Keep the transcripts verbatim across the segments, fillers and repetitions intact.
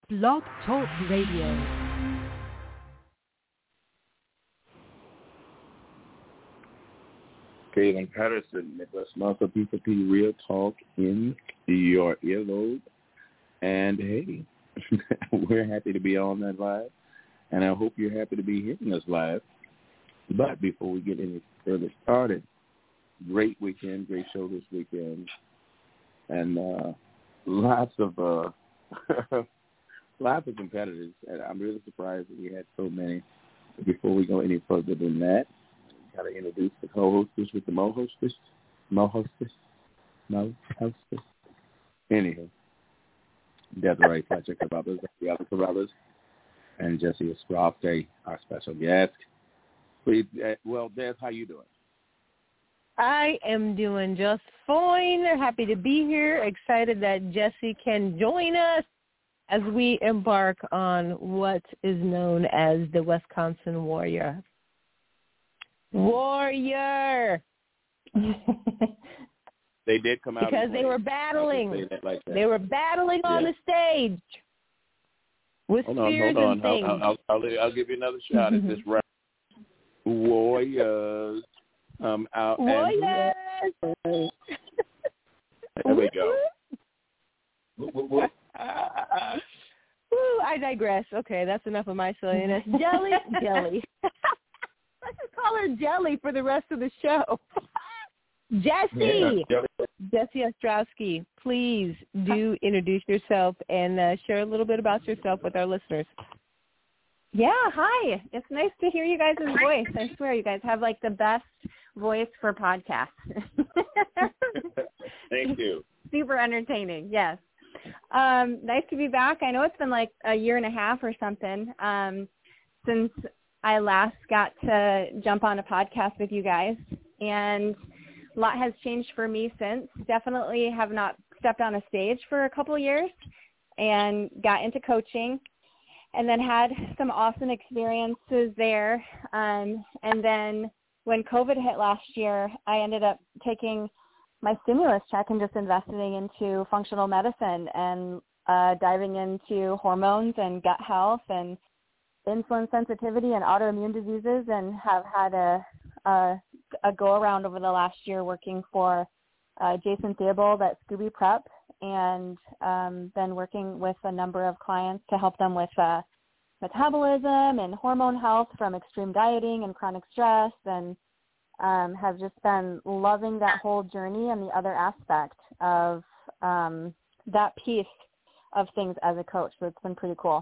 Blog Talk Radio. Kaylin Patterson, Midwest Muscle P for P Real Talk in your earlobe. And hey, we're happy to be on that live, and I hope you're happy to be hearing us live. But before we get any further started, great weekend, great show this weekend, and uh, lots of uh, lots of competitors. And I'm really surprised that we had so many. Before we go any further than that, got to introduce the co-hostess with the mo-hostess, mo-hostess, mo-hostess. Anywho, Desiree Fletcher Carruthers, the other Carruthers, and Jesse Escroft, our special guest. Please, uh, well, Des, how you doing? I am doing just fine. Happy to be here. Excited that Jesse can join us as we embark on what is known as the Wisconsin Warrior. Warrior! They did come out because they were battling. Like they were battling yeah. on the stage with hold spears on, hold on. and things. I'll, I'll, I'll, I'll give you another shot at this round. Warriors come out. Warriors! And... there we go. Woo, I digress. Okay, that's enough of my silliness. Jelly, Jelly. Let's just call her Jelly for the rest of the show. Jesse, yeah, Jesse Ostrowski, please do introduce yourself and uh, share a little bit about yourself with our listeners. Yeah, hi. It's nice to hear you guys' voice. I swear you guys have like the best voice for podcasts. Thank you. Super entertaining, yes. Um, nice to be back. I know it's been like a year and a half or something um, since I last got to jump on a podcast with you guys, and a lot has changed for me since. Definitely have not stepped on a stage for a couple years and got into coaching and then had some awesome experiences there. Um, and then when COVID hit last year, I ended up taking my stimulus check and just investing into functional medicine and uh, diving into hormones and gut health and insulin sensitivity and autoimmune diseases, and have had a a, a go-around over the last year working for uh, Jason Theobald at Scooby Prep, and um, been working with a number of clients to help them with uh, metabolism and hormone health from extreme dieting and chronic stress, and um, have just been loving that whole journey and the other aspect of um, that piece of things as a coach. So it's been pretty cool.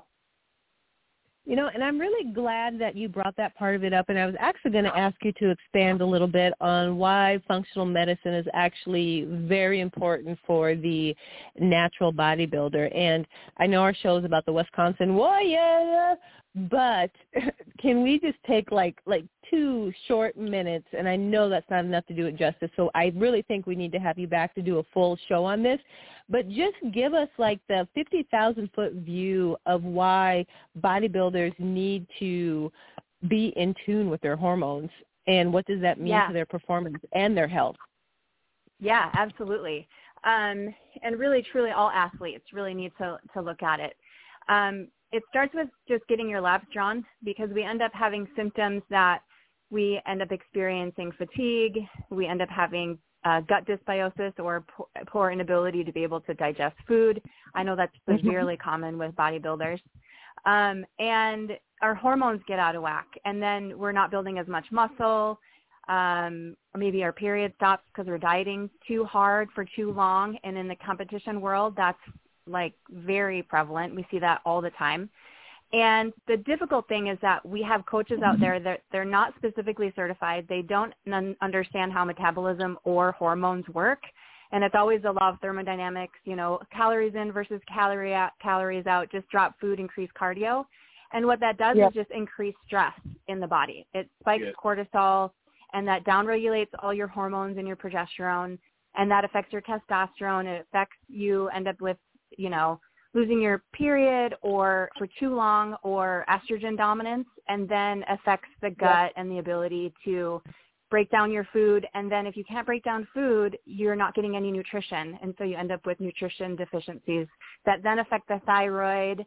You know, and I'm really glad that you brought that part of it up, and I was actually going to ask you to expand a little bit on why functional medicine is actually very important for the natural bodybuilder. And I know our show is about the Wisconsin Warrior, but can we just take like like two short minutes, and I know that's not enough to do it justice, so I really think we need to have you back to do a full show on this, but just give us like the fifty thousand foot view of why bodybuilders need to be in tune with their hormones, and what does that mean yeah. to their performance and their health. Yeah, absolutely. Um, and really, truly all athletes really need to, to look at it. Um, It starts with just getting your labs drawn, because we end up having symptoms that we end up experiencing fatigue. We end up having uh, gut dysbiosis or poor, poor inability to be able to digest food. I know that's severely common with bodybuilders. Um, and our hormones get out of whack, and then we're not building as much muscle. Um, maybe our period stops because we're dieting too hard for too long. And in the competition world, that's like very prevalent. We see that all the time. And the difficult thing is that we have coaches out there that they're not specifically certified. They don't n- understand how metabolism or hormones work. And it's always the law of thermodynamics, you know, calories in versus calorie out, calories out, just drop food, increase cardio. And what that does yep. is just increase stress in the body. It spikes yes. cortisol, and that downregulates all your hormones and your progesterone, and that affects your testosterone. It affects you end up with, you know, losing your period or for too long, or estrogen dominance, and then affects the gut and the ability to break down your food. And then if you can't break down food, you're not getting any nutrition. And so you end up with nutrition deficiencies that then affect the thyroid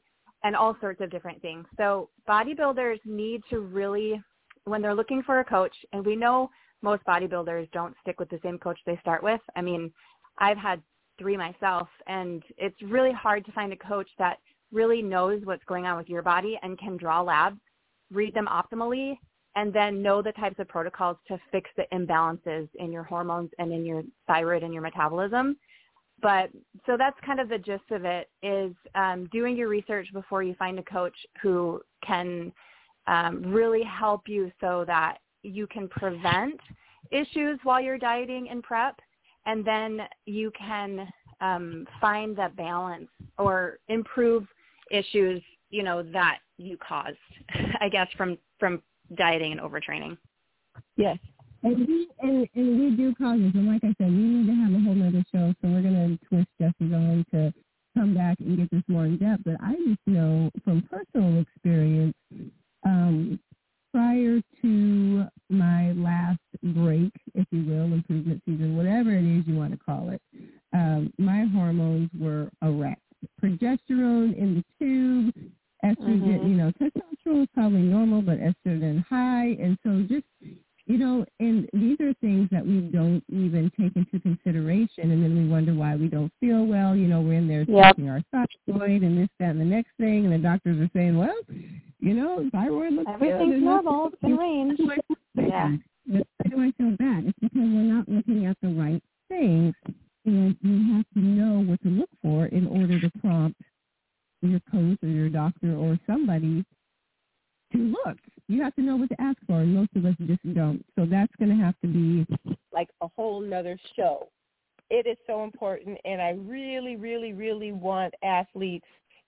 and all sorts of different things. So bodybuilders need to really, when they're looking for a coach, and we know most bodybuilders don't stick with the same coach they start with. I mean, I've had three myself, and it's really hard to find a coach that really knows what's going on with your body and can draw labs, read them optimally, and then know the types of protocols to fix the imbalances in your hormones and in your thyroid and your metabolism. But so that's kind of the gist of it, is um, doing your research before you find a coach who can um, really help you so that you can prevent issues while you're dieting and prep, and then you can um, find that balance or improve issues, you know, that you caused, I guess, from, from dieting and overtraining. Yes. And we, and, and we do cause this. And like I said, we need to have a whole nother show, so we're going to twist Jesse's arm to come back and get this more in depth. But I just know from personal experience, um, prior to my last break, if you will, improvement season, whatever it is you want to call it, um, my hormones were a wreck. Progesterone in the tube, estrogen, mm-hmm. you know, testosterone is probably normal, but estrogen high. And so just, you know, and these are things that we don't even take into consideration. And then we wonder why we don't feel well. You know, we're in there yep. taking our thyroid and this, that, and the next thing. And the doctors are saying, well, you know, thyroid looks everything's good. normal. It's in range. Yeah. But why do I feel bad? It's because we're not looking at the right things. And you have to know what to look for in order to prompt your coach or your doctor or somebody to look. You have to know what to ask for, and most of us just don't. So that's going to have to be like a whole nother show. It is so important, and I really, really, really want athletes,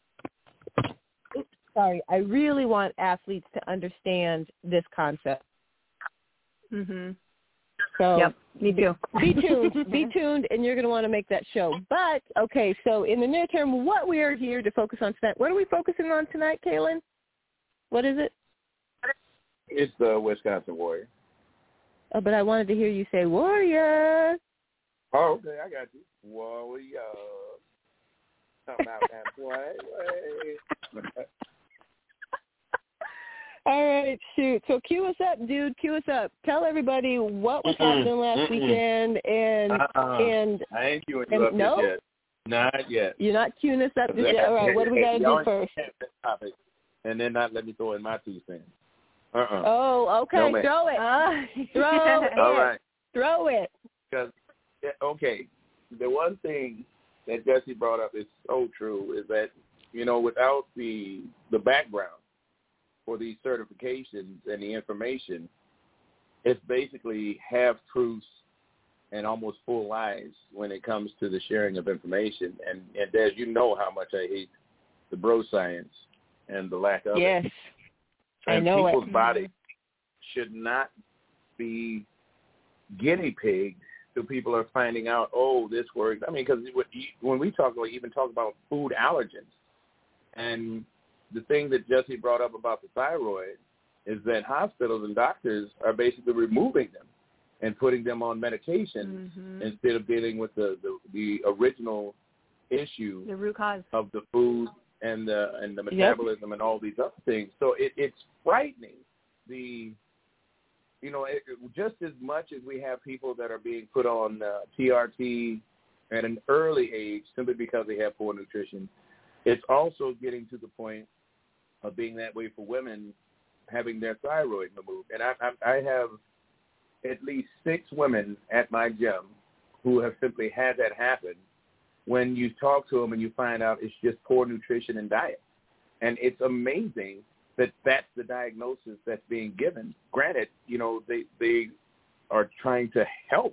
oops, sorry, I really want athletes to understand this concept. Mm-hmm. So yep, me too. be tuned, be tuned, and you're going to want to make that show. But, okay, so in the near term, what we are here to focus on tonight, what are we focusing on tonight, Kaylin? What is it? It's the Wisconsin Warrior. Oh, but I wanted to hear you say Warrior. Oh, okay, I got you. Warrior. Come out and play. All right, shoot. So cue us up, dude. Cue us up. Tell everybody what was happening last Mm-mm. weekend, and uh-uh. and I ain't queuing you up no? yet. Not yet. You're not queuing us up just yet. All right, what do we got to do first? Topic, and then not let me throw in my two cents. Uh-uh. Oh, okay. No, Throw it. Uh, Throw it. All right. Throw it. Because, okay, the one thing that Jesse brought up is so true, is that, you know, without the the background for these certifications and the information, it's basically half-truths and almost full lies when it comes to the sharing of information. And, and Des, you know how much I hate the bro science and the lack of yes. it. I and know people's it. bodies should not be guinea pigs so people are finding out, oh, this works. I mean, because when we talk, we even talk about food allergens. And the thing that Jesse brought up about the thyroid is that hospitals and doctors are basically removing them and putting them on medication mm-hmm. instead of dealing with the, the, the original issue the root cause of the food and the and the metabolism yep. and all these other things. So it, it's frightening. The you know it, just as much as we have people that are being put on uh, T R T at an early age simply because they have poor nutrition, it's also getting to the point of being that way for women having their thyroid removed. And I, I, I have at least six women at my gym who have simply had that happen. When you talk to them and you find out it's just poor nutrition and diet. And it's amazing that that's the diagnosis that's being given. Granted, you know, they they are trying to help,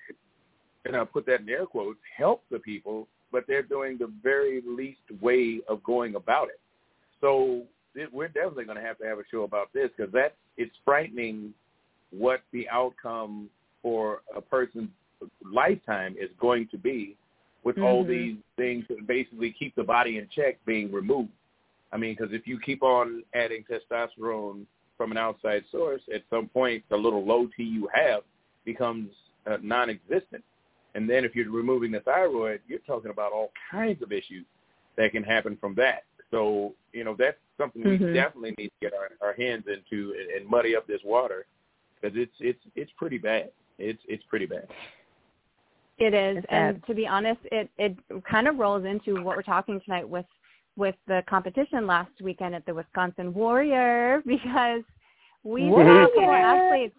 and I'll put that in air quotes, help the people, but they're doing the very least way of going about it. So it, we're definitely going to have to have a show about this because that it's frightening what the outcome for a person's lifetime is going to be with mm-hmm. all these things that basically keep the body in check being removed. I mean, because if you keep on adding testosterone from an outside source, at some point the little low T you have becomes uh, non-existent. And then if you're removing the thyroid, you're talking about all kinds of issues that can happen from that. So, you know, that's something mm-hmm. we definitely need to get our, our hands into and, and muddy up this water, because it's it's it's pretty bad. It's it's pretty bad. It is, it's and bad. to be honest, it it kind of rolls into what we're talking tonight with with the competition last weekend at the Wisconsin Warrior, because we saw some athletes.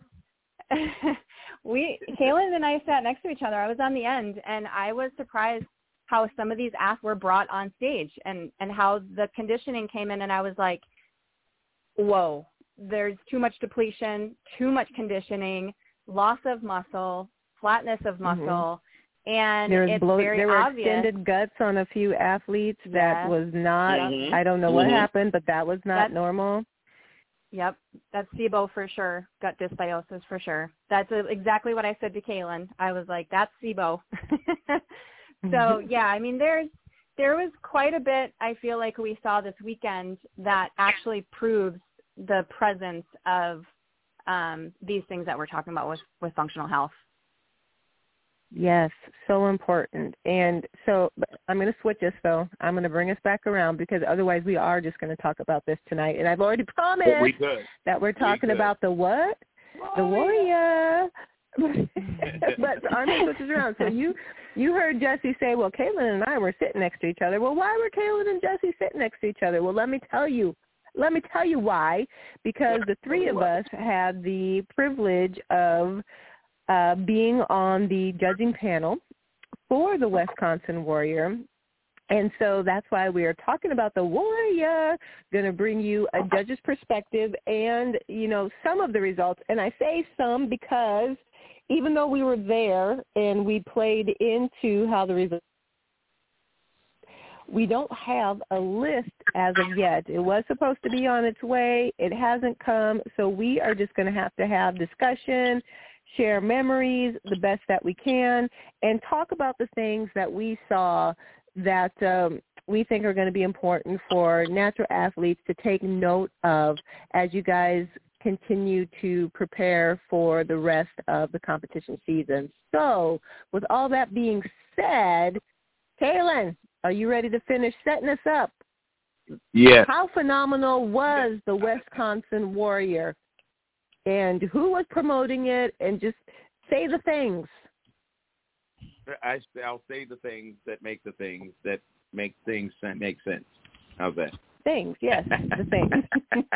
we Kaylin and I sat next to each other. I was on the end, and I was surprised how some of these athletes were brought on stage, and and how the conditioning came in, and I was like, whoa, there's too much depletion, too much conditioning, loss of muscle, flatness of muscle, mm-hmm. and there was it's blow- very there were obvious. extended guts on a few athletes that yes. was not, mm-hmm. I don't know mm-hmm. what happened, but that was not That's, normal. Yep, that's SIBO for sure, gut dysbiosis for sure. That's exactly what I said to Kaylin. I was like, that's SIBO. So, yeah, I mean, there's there was quite a bit I feel like we saw this weekend that actually proves the presence of um, these things that we're talking about with, with functional health. Yes, so important. And so I'm going to switch us, though. I'm going to bring us back around, because otherwise we are just going to talk about this tonight. And I've already promised we that we're talking we about the what? The Warrior. But so I'm going to switch us around. So you, you heard Jesse say, well, Kaylin and I were sitting next to each other. Well, why were Kaylin and Jesse sitting next to each other? Well, let me tell you. Let me tell you why. Because the three of us had the privilege of Uh, being on the judging panel for the Wisconsin Warrior. And so that's why we are talking about the Warrior, going to bring you a judge's perspective and, you know, some of the results. And I say some because even though we were there and we played into how the results, we don't have a list as of yet. It was supposed to be on its way. It hasn't come. So we are just going to have to have discussion, share memories the best that we can, and talk about the things that we saw that um, we think are going to be important for natural athletes to take note of as you guys continue to prepare for the rest of the competition season. So with all that being said, Kaylin, are you ready to finish setting us up? Yes. How phenomenal was the Wisconsin Warrior? And who was promoting it? And just say the things. I, I'll say the things that make the things that make things make sense. How's that? Things, yes, the things.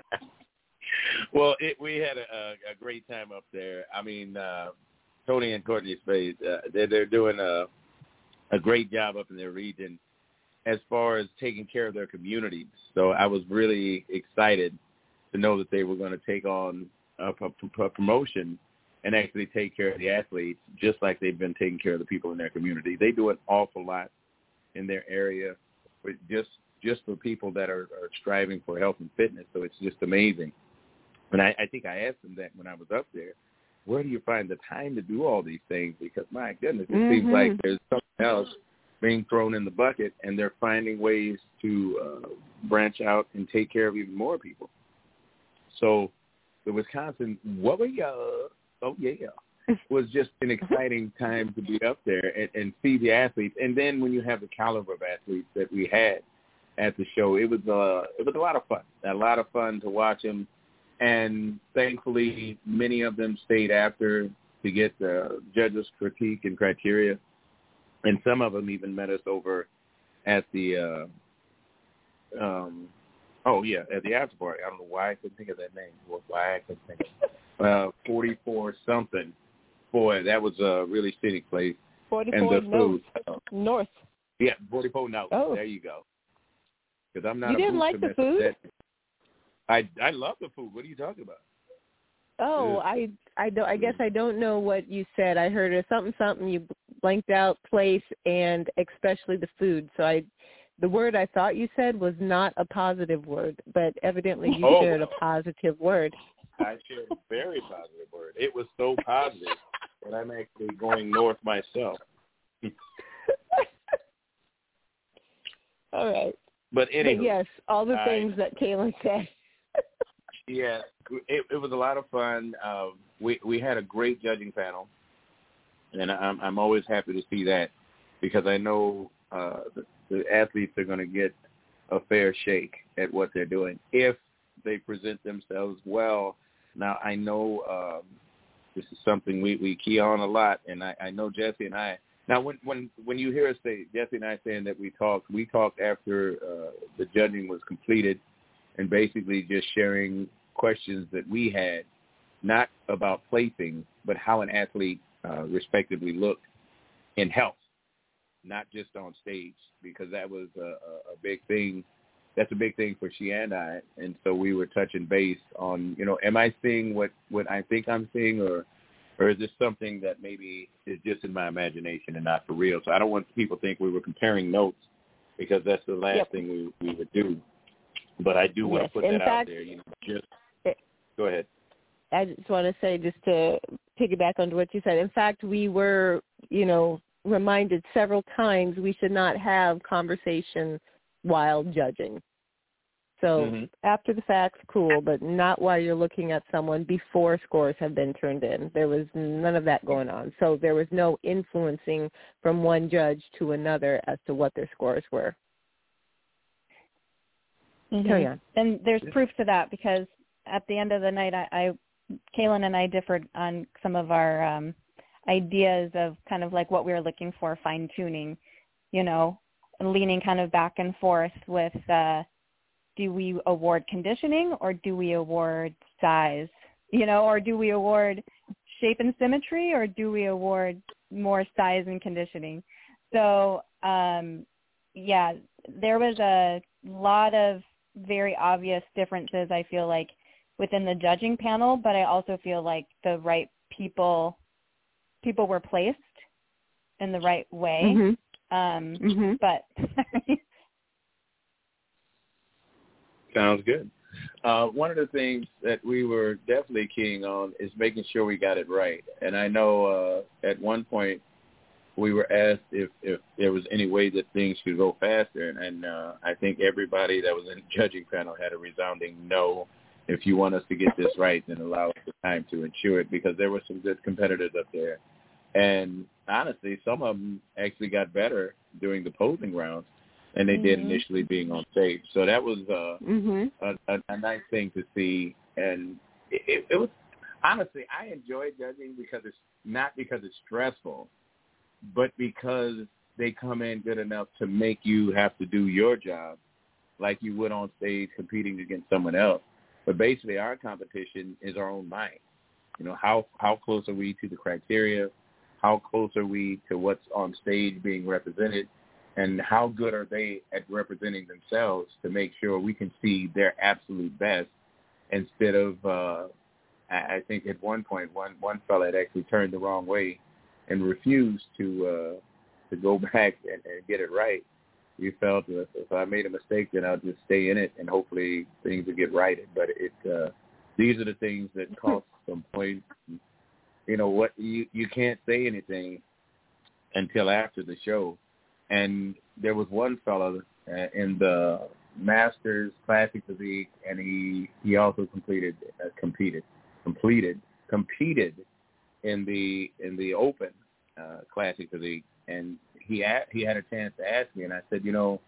Well, it, we had a, a great time up there. I mean, uh, Tony and Courtney Spade, uh, they're, they're doing a, a great job up in their region as far as taking care of their communities. So I was really excited to know that they were going to take on a, a, a promotion and actually take care of the athletes just like they've been taking care of the people in their community. They do an awful lot in their area, but just just for people that are, are striving for health and fitness. So it's just amazing. And I, I think I asked them that when I was up there, where do you find the time to do all these things? Because, my goodness, it mm-hmm. seems like there's something else being thrown in the bucket, and they're finding ways to uh, branch out and take care of even more people. So the Wisconsin Warrior, oh, yeah, was just an exciting time to be up there and, and see the athletes. And then when you have the caliber of athletes that we had at the show, it was, uh, it was a lot of fun, a lot of fun to watch them. And thankfully, many of them stayed after to get the judges' critique and criteria. And some of them even met us over at the, uh, um, oh, yeah, at the after party. I don't know why I couldn't think of that name. Why I couldn't think of it. Uh, forty-four something. Boy, that was a really scenic place. forty-four and the food. North. North. Yeah, forty-four North. Oh. There you go. Because I'm not you a didn't like the food? That, I I love the food. What are you talking about? Oh, I I don't. I guess I don't know what you said. I heard a something something. You blanked out place and especially the food. So I, the word I thought you said was not a positive word, but evidently you oh. shared a positive word. I shared a very positive word. It was so positive that I'm actually going north myself. All right. But anyway, but yes, all the I, things that Kaylin said. Yeah, it, it was a lot of fun. Uh, we we had a great judging panel, and I'm I'm always happy to see that because I know uh, the, the athletes are going to get a fair shake at what they're doing if they present themselves well. Now, I know um, this is something we, we key on a lot, and I, I know Jesse and I. Now, when, when, when you hear us say, Jesse and I saying that we talked, we talked after uh, the judging was completed and basically just sharing questions that we had, not about placing, but how an athlete uh, respectively looked in health, not just on stage, because that was a, a big thing. That's a big thing for she and I. And so we were touching base on, you know, am I seeing what, what I think I'm seeing, or or is this something that maybe is just in my imagination and not for real? So I don't want people to think we were comparing notes, because that's the last yep. thing we, we would do. But I do want yes. to put in that fact, out there. You know, just it, go ahead. I just want to say, just to piggyback onto what you said, in fact, we were, you know, reminded several times we should not have conversation while judging. So mm-hmm. after the facts, cool, but not while you're looking at someone before scores have been turned in. There was none of that going on. So there was no influencing from one judge to another as to what their scores were. Mm-hmm. Carry on. And there's proof to that, because at the end of the night, I, I Kaylin and I differed on some of our um, ideas of kind of like what we were looking for, fine-tuning, you know, and leaning kind of back and forth with uh, do we award conditioning or do we award size, you know, or do we award shape and symmetry or do we award more size and conditioning? So, um, yeah, there was a lot of very obvious differences, I feel like, within the judging panel, but I also feel like the right people people were placed in the right way. Mm-hmm. Um, mm-hmm. But sounds good. Uh, one of the things that we were definitely keying on is making sure we got it right. And I know uh, at one point we were asked if, if there was any way that things could go faster, and, and uh, I think everybody that was in the judging panel had a resounding no. If you want us to get this right, then allow us the time to ensure it, because there were some good competitors up there. And honestly, some of them actually got better during the posing rounds than they mm-hmm. did initially being on stage. So that was uh, mm-hmm. a, a, a nice thing to see. And it, it, it was, honestly, I enjoy judging because it's not because it's stressful, but because they come in good enough to make you have to do your job like you would on stage competing against someone else. But basically our competition is our own mind. You know, how, how close are we to the criteria? How close are we to what's on stage being represented? And how good are they at representing themselves to make sure we can see their absolute best instead of, uh, I think at one point, one, one fellow had actually turned the wrong way and refused to uh, to go back and, and get it right. We felt that if I made a mistake, then I'll just stay in it and hopefully things will get righted. But it uh, these are the things that cost some points. You know what? You you can't say anything until after the show. And there was one fellow uh, in the Masters Classic Physique, and he he also completed uh, competed completed competed in the in the Open uh, Classic Physique, and he had, he had a chance to ask me, and I said, you know,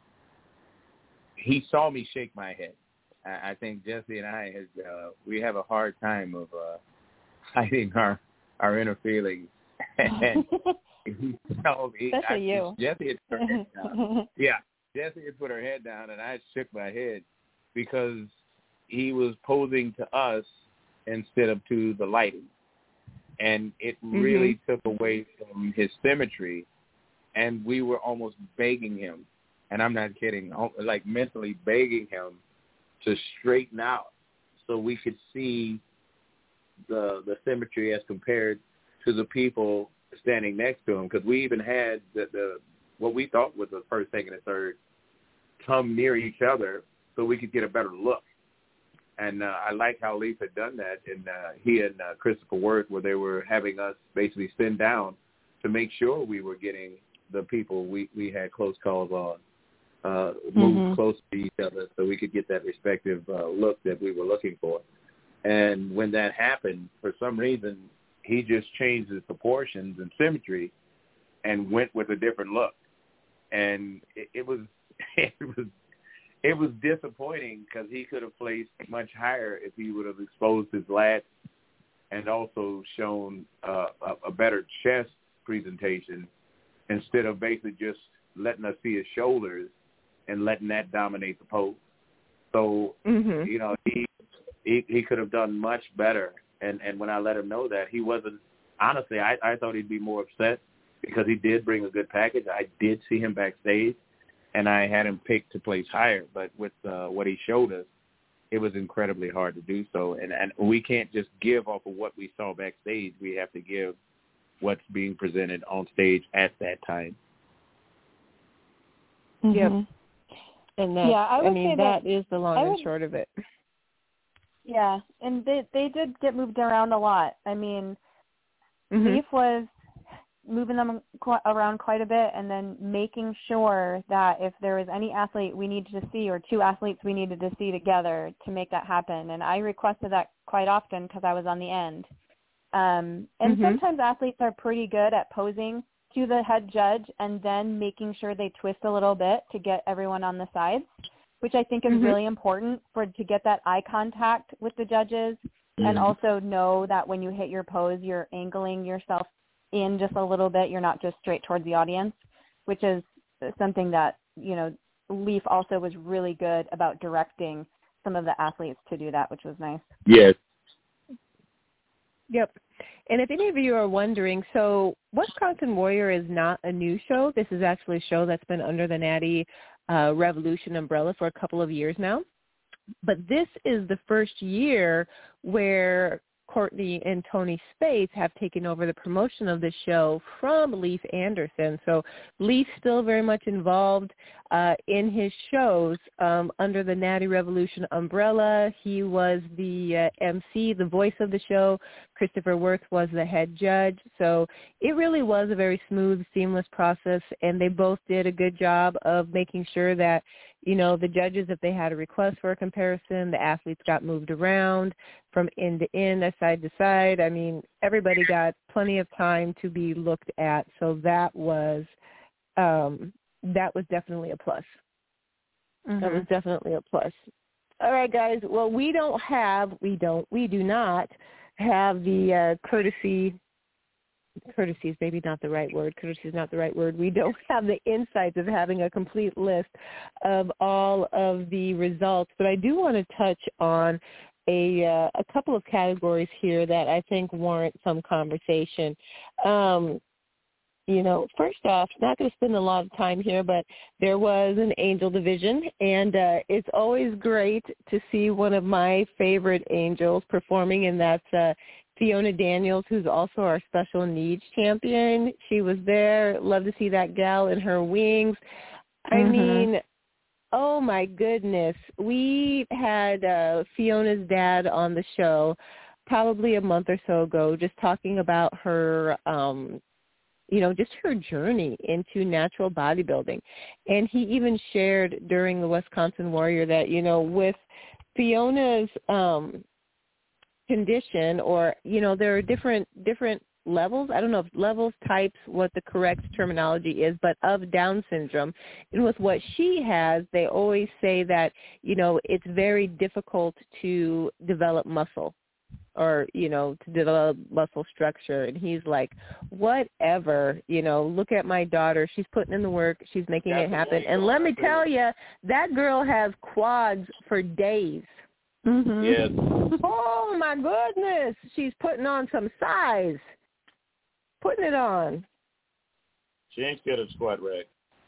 he saw me shake my head. I, I think Jesse and I has uh, we have a hard time of uh, hiding our our inner feelings. And he told me, especially I, you. Jesse had put her head down. Yeah, Jesse had put her head down, and I shook my head because he was posing to us instead of to the lighting. And it really mm-hmm. took away from his symmetry, and we were almost begging him, and I'm not kidding, like mentally begging him to straighten out so we could see the the symmetry as compared to the people standing next to him, because we even had the, the what we thought was the first, second, and third come near each other so we could get a better look. And uh, I like how Leaf had done that, and uh, he and uh, Christopher Worth, where they were having us basically sit down to make sure we were getting the people we, we had close calls on, uh, move mm-hmm. close to each other so we could get that respective uh, look that we were looking for. And when that happened, for some reason, he just changed his proportions and symmetry and went with a different look. And it, it was it was it was disappointing because he could have placed much higher if he would have exposed his lats and also shown uh, a, a better chest presentation instead of basically just letting us see his shoulders and letting that dominate the pose. So, mm-hmm. you know, he, he he could have done much better. And, and when I let him know that, he wasn't – honestly, I, I thought he'd be more upset because he did bring a good package. I did see him backstage, and I had him picked to place higher. But with uh, what he showed us, it was incredibly hard to do so. And, and we can't just give off of what we saw backstage. We have to give what's being presented on stage at that time. Mm-hmm. Yep. And that, yeah, I, would I mean, say that, that is the long I and would, short of it. Yeah, and they they did get moved around a lot. I mean, mm-hmm. Leaf was moving them qu- around quite a bit and then making sure that if there was any athlete we needed to see or two athletes we needed to see together to make that happen. And I requested that quite often because I was on the end. Um, and mm-hmm. sometimes athletes are pretty good at posing to the head judge and then making sure they twist a little bit to get everyone on the sides, which I think is mm-hmm. really important for to get that eye contact with the judges mm-hmm. and also know that when you hit your pose, you're angling yourself in just a little bit. You're not just straight towards the audience, which is something that, you know, Leaf also was really good about directing some of the athletes to do that, which was nice. Yes. Yep. And if any of you are wondering, so Wisconsin Warrior is not a new show. This is actually a show that's been under the Natty uh, Revolution umbrella for a couple of years now. But this is the first year where Courtney and Tony Spates have taken over the promotion of the show from Leif Anderson. So Leif still very much involved uh, in his shows um, under the Natty Revolution umbrella. He was the uh, M C, the voice of the show. Christopher Worth was the head judge. So it really was a very smooth, seamless process, and they both did a good job of making sure that, you know, the judges, if they had a request for a comparison, the athletes got moved around from end to end, side to side. I mean, everybody got plenty of time to be looked at. So that was um, that was definitely a plus. Mm-hmm. That was definitely a plus. All right, guys. Well, we don't have, we don't, we do not have the uh, courtesy. Courtesy is maybe not the right word. Courtesy is not the right word. We don't have the insights of having a complete list of all of the results, but I do want to touch on a uh, a couple of categories here that I think warrant some conversation. Um, you know, first off, not going to spend a lot of time here, but there was an angel division, and uh, it's always great to see one of my favorite angels performing, and that's uh, Fiona Daniels, who's also our special needs champion. She was there. Love to see that gal in her wings. I mm-hmm. mean, oh my goodness. We had uh, Fiona's dad on the show probably a month or so ago, just talking about her, um, you know, just her journey into natural bodybuilding. And he even shared during the Wisconsin Warrior that, you know, with Fiona's um, condition, or, you know, there are different different levels. I don't know if levels, types, what the correct terminology is, but of Down syndrome. And with what she has, they always say that, you know, it's very difficult to develop muscle or, you know, to develop muscle structure. And he's like, whatever, you know, look at my daughter. She's putting in the work. She's making That's it happen. And let me tell you, that girl has quads for days. Mm-hmm. Yes. Oh, my goodness. She's putting on some size. Putting it on. She ain't scared of squat rack.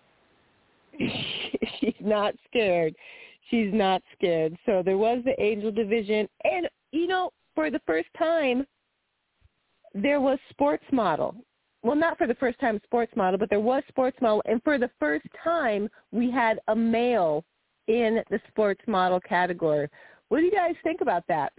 She's not scared. She's not scared. So there was the angel division. And, you know, for the first time, there was sports model. Well, not for the first time sports model, but there was sports model. And for the first time, we had a male in the sports model category. What do you guys think about that?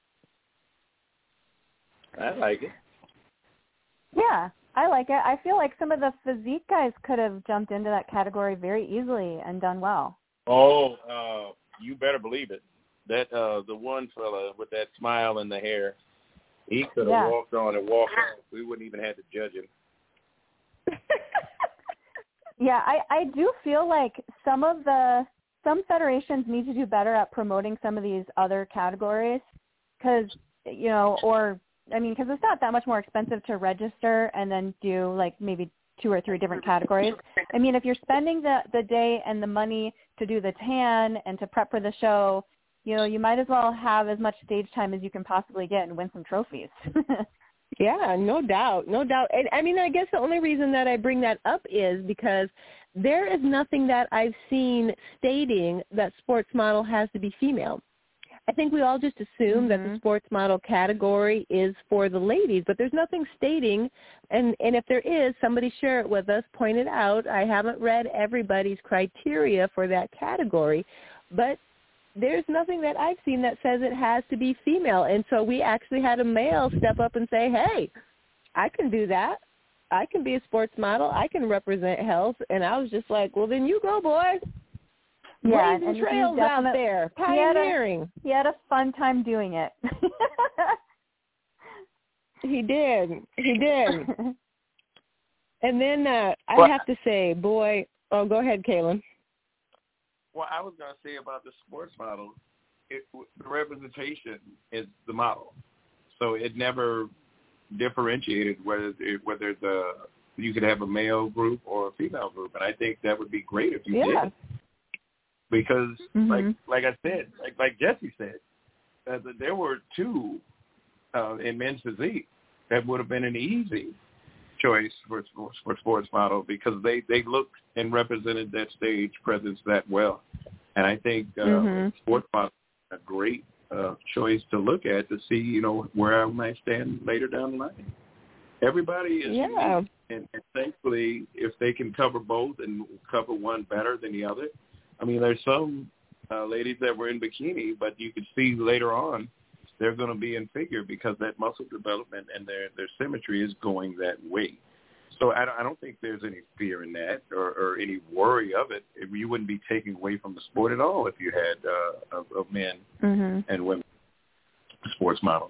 I like it. Yeah, I like it. I feel like some of the physique guys could have jumped into that category very easily and done well. Oh, uh, you better believe it. That uh, the one fella with that smile and the hair, he could have yeah. walked on and walked off. We wouldn't even have to judge him. Yeah, I, I do feel like some of the some federations need to do better at promoting some of these other categories because, you know, or, I mean, because it's not that much more expensive to register and then do like maybe two or three different categories. I mean, if you're spending the, the day and the money to do the tan and to prep for the show, you know, you might as well have as much stage time as you can possibly get and win some trophies. Yeah, no doubt, no doubt. And I mean, I guess the only reason that I bring that up is because there is nothing that I've seen stating that sports model has to be female. I think we all just assume mm-hmm. that the sports model category is for the ladies, but there's nothing stating, and, and if there is, somebody share it with us, point it out. I haven't read everybody's criteria for that category, but there's nothing that I've seen that says it has to be female. And so we actually had a male step up and say, hey, I can do that. I can be a sports model. I can represent health. And I was just like, well, then you go, boy. Yeah, blazing trails out there, pioneering. He had, a, he had a fun time doing it. He did. He did. And then uh, I well, have to say, boy, oh, go ahead, Kaylin. Well, I was going to say about the sports model, it, the representation is the model. So it never differentiated whether it, whether the you could have a male group or a female group. And I think that would be great if you yeah. did. Because, mm-hmm. like like I said, like, like Jesse said, uh, there were two uh, in men's physique that would have been an easy choice for, for sports model because they, they looked and represented that stage presence that well. And I think uh, mm-hmm. sports model is a great uh, choice to look at to see, you know, where I might stand later down the line. Everybody is yeah. unique, and, and thankfully, if they can cover both and cover one better than the other, I mean, there's some uh, ladies that were in bikini, but you could see later on they're going to be in figure because that muscle development and their, their symmetry is going that way. So I don't, I don't think there's any fear in that or, or any worry of it. You wouldn't be taking away from the sport at all if you had uh, of, of men mm-hmm. and women sports model.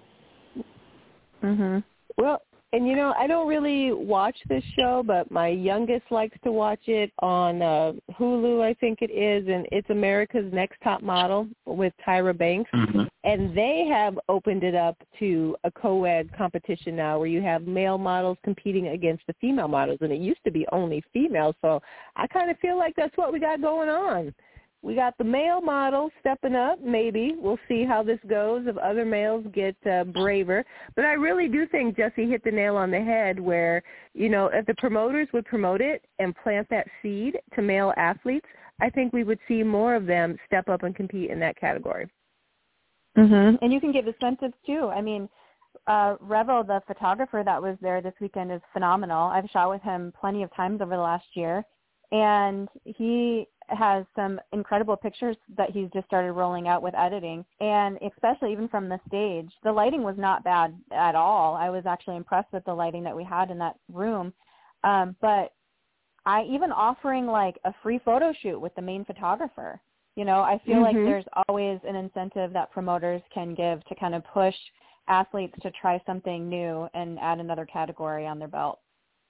Mm-hmm. Well, and, you know, I don't really watch this show, but my youngest likes to watch it on uh, Hulu, I think it is, and it's America's Next Top Model with Tyra Banks. Mm-hmm. And they have opened it up to a co-ed competition now where you have male models competing against the female models, and it used to be only females. So I kind of feel like that's what we got going on. We got the male model stepping up, maybe. We'll see how this goes if other males get uh, braver. But I really do think Jesse hit the nail on the head where, you know, if the promoters would promote it and plant that seed to male athletes, I think we would see more of them step up and compete in that category. Mm-hmm. And you can give incentives, too. I mean, uh, Revo, the photographer that was there this weekend, is phenomenal. I've shot with him plenty of times over the last year. And he has some incredible pictures that he's just started rolling out with editing. And especially even from the stage, the lighting was not bad at all. I was actually impressed with the lighting that we had in that room. Um, but I even offering like a free photo shoot with the main photographer. You know, I feel mm-hmm. like there's always an incentive that promoters can give to kind of push athletes to try something new and add another category on their belt.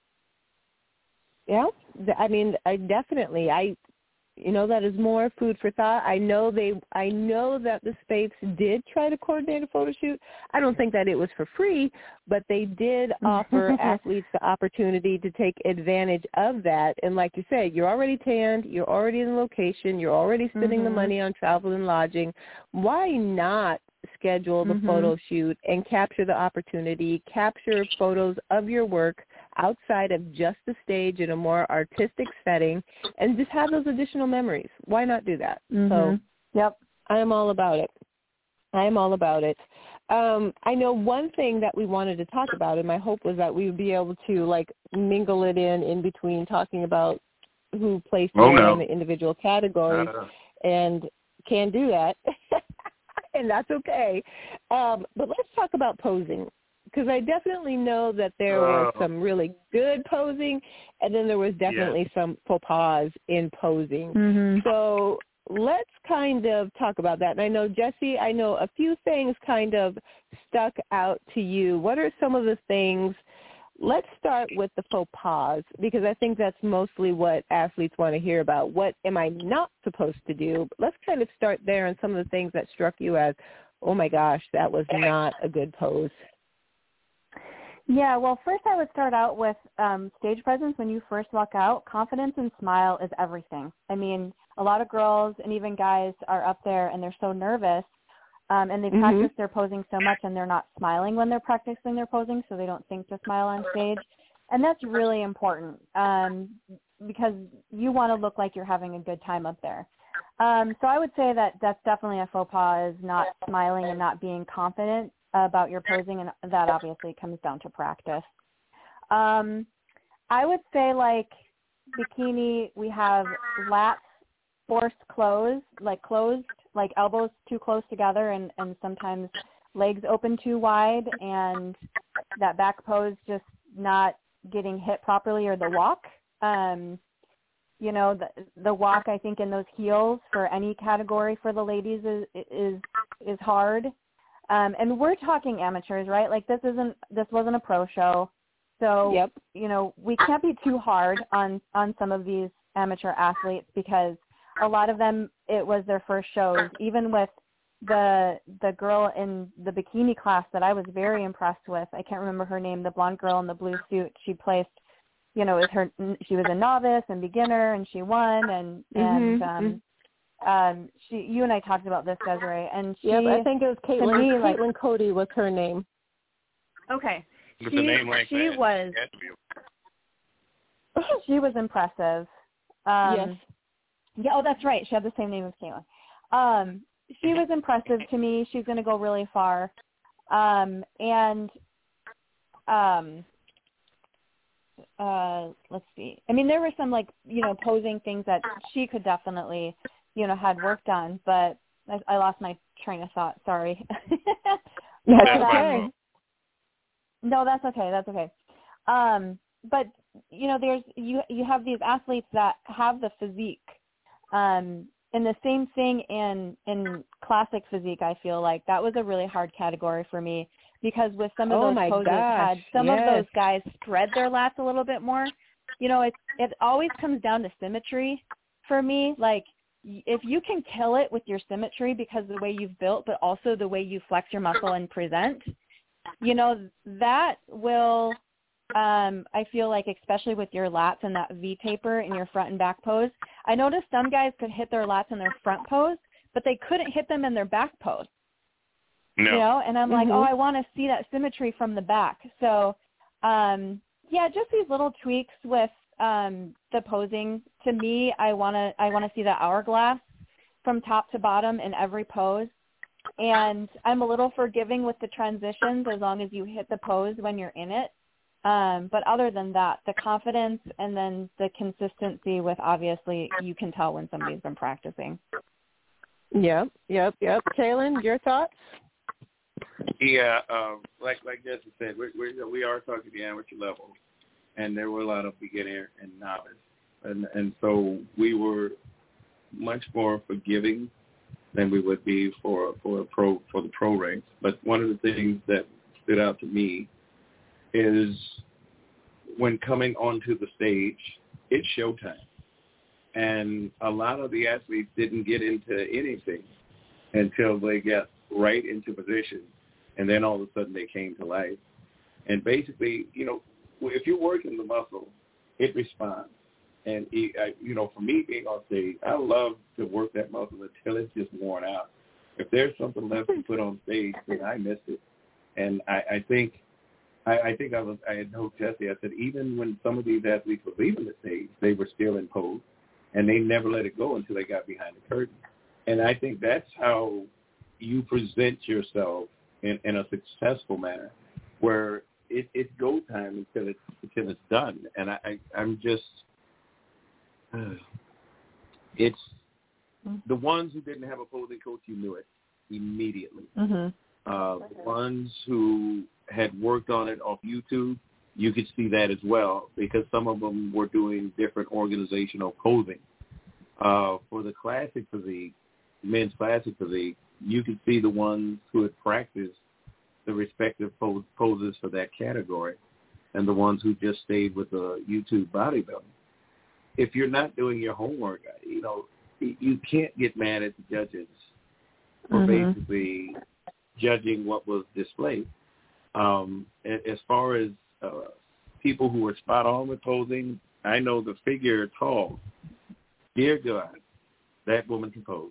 Yeah, I mean, I definitely, I, you know, that is more food for thought. I know they, I know that the Spapes did try to coordinate a photo shoot. I don't think that it was for free, but they did offer athletes the opportunity to take advantage of that. And like you said, you're already tanned, you're already in the location, you're already spending mm-hmm. the money on travel and lodging. Why not schedule the mm-hmm. photo shoot and capture the opportunity, capture photos of your work outside of just the stage in a more artistic setting, and just have those additional memories? Why not do that? Mm-hmm. So, yep, I am all about it. I am all about it. Um, I know one thing that we wanted to talk about, and my hope was that we would be able to, like, mingle it in in between talking about who placed oh, where no. in the individual categories, uh, and can do that, and that's okay. Um, but let's talk about posing, because I definitely know that there uh, was some really good posing, and then there was definitely yes. some faux pas in posing. Mm-hmm. So let's kind of talk about that. And I know, Jesse, I know a few things kind of stuck out to you. What are some of the things let's start with the faux pas, because I think that's mostly what athletes want to hear about. What am I not supposed to do? But let's kind of start there on some of the things that struck you as, oh, my gosh, that was not a good pose. Yeah, well, first I would start out with um, stage presence. When you first walk out, confidence and smile is everything. I mean, a lot of girls and even guys are up there and they're so nervous, um, and they mm-hmm. practice their posing so much and they're not smiling when they're practicing their posing, so they don't think to smile on stage. And that's really important um, because you want to look like you're having a good time up there. Um, so I would say that that's definitely a faux pas, is not smiling and not being confident about your posing, and that obviously comes down to practice. Um, I would say, like, bikini, we have lats forced closed, like closed, like elbows too close together, and, and sometimes legs open too wide, and that back pose just not getting hit properly, or the walk. Um, you know, the, the walk, I think, in those heels for any category for the ladies is is, is hard. Um, and we're talking amateurs, right? Like this isn't, this wasn't a pro show. So, yep. you know, we can't be too hard on, on some of these amateur athletes, because a lot of them, it was their first shows. Even with the, the girl in the bikini class that I was very impressed with, I can't remember her name, the blonde girl in the blue suit, she placed, you know, is her, she was a novice and beginner, and she won. And, and, mm-hmm. um, Um, she, you and I talked about this, Desiree, and she. Yep, I think it was Caitlin. Me, Caitlin like, Cody was her name. Okay. With she, a name like she that, was. She was impressive. Um, yes. Yeah. Oh, that's right. She had the same name as Caitlin. Um, she was impressive to me. She's going to go really far. Um, and um, uh, let's see. I mean, there were some, like, you know, posing things that she could definitely, you know, had worked on, but I, I lost my train of thought. Sorry. That's but, okay. Um, no, that's okay. That's okay. Um, but you know, there's you you have these athletes that have the physique, um, and the same thing in in classic physique. I feel like that was a really hard category for me, because with some of oh those my poses, gosh. had some yes. of those guys spread their lats a little bit more. You know, it it always comes down to symmetry for me. Like, if you can kill it with your symmetry because of the way you've built, but also the way you flex your muscle and present, you know, that will, um, I feel like, especially with your lats and that V taper in your front and back pose, I noticed some guys could hit their lats in their front pose, but they couldn't hit them in their back pose. No. You know, and I'm like, mm-hmm. oh, I want to see that symmetry from the back. So, um, yeah, just these little tweaks with um, the posing. To me, I want to I want to see that hourglass from top to bottom in every pose. And I'm a little forgiving with the transitions as long as you hit the pose when you're in it. Um, but other than that, the confidence and then the consistency with, obviously, you can tell when somebody's been practicing. Yep, yep, yep. Kaylin, your thoughts? Yeah, um, like like Jesse said, we we we are talking the amateur level, and there were a lot of beginner and novice, and and so we were much more forgiving than we would be for for a pro for the pro ranks. But one of the things that stood out to me is when coming onto the stage, it's showtime, and a lot of the athletes didn't get into anything until they got right into position, and then all of a sudden they came to life. And basically, you know, if you're working the muscle, it responds. And, it, I, you know, for me being on stage, I love to work that muscle until it's just worn out. If there's something left to put on stage, then I missed it. And I, I think I, I think I was I had told Jesse, I said, even when some of these athletes were leaving the stage, they were still in pose, and they never let it go until they got behind the curtain. And I think that's how you present yourself in, in a successful manner, where it, it's go time until it's until it's done. And I, I I'm just uh, it's the ones who didn't have a posing coach, you knew it immediately. Mm-hmm. Uh, the ones who had worked on it off YouTube, you could see that as well, because some of them were doing different organizational posing. Uh, for the classic physique, men's classic physique, you could see the ones who had practiced the respective pose, poses for that category. and the ones who just stayed with the YouTube bodybuilding. If you're not doing your homework, you know, you can't get mad at the judges for mm-hmm. basically judging what was displayed. Um, as far as uh, people who were spot on with posing, I know the figure tall. Dear God, that woman can pose.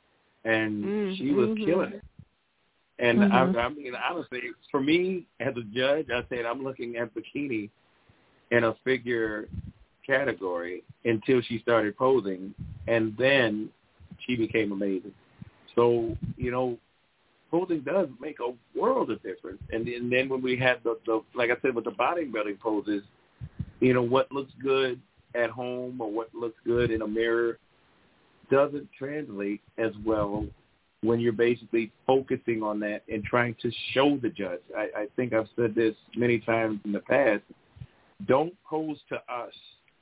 And mm-hmm. she was killing it. And mm-hmm. I, I mean, honestly, for me as a judge, I said I'm looking at bikini in a figure category until she started posing, and then she became amazing. So, you know, posing does make a world of difference. And, and then when we had the, the, like I said, with the bodybuilding poses, you know, what looks good at home or what looks good in a mirror doesn't translate as well when you're basically focusing on that and trying to show the judge. I, I think I've said this many times in the past. Don't pose to us.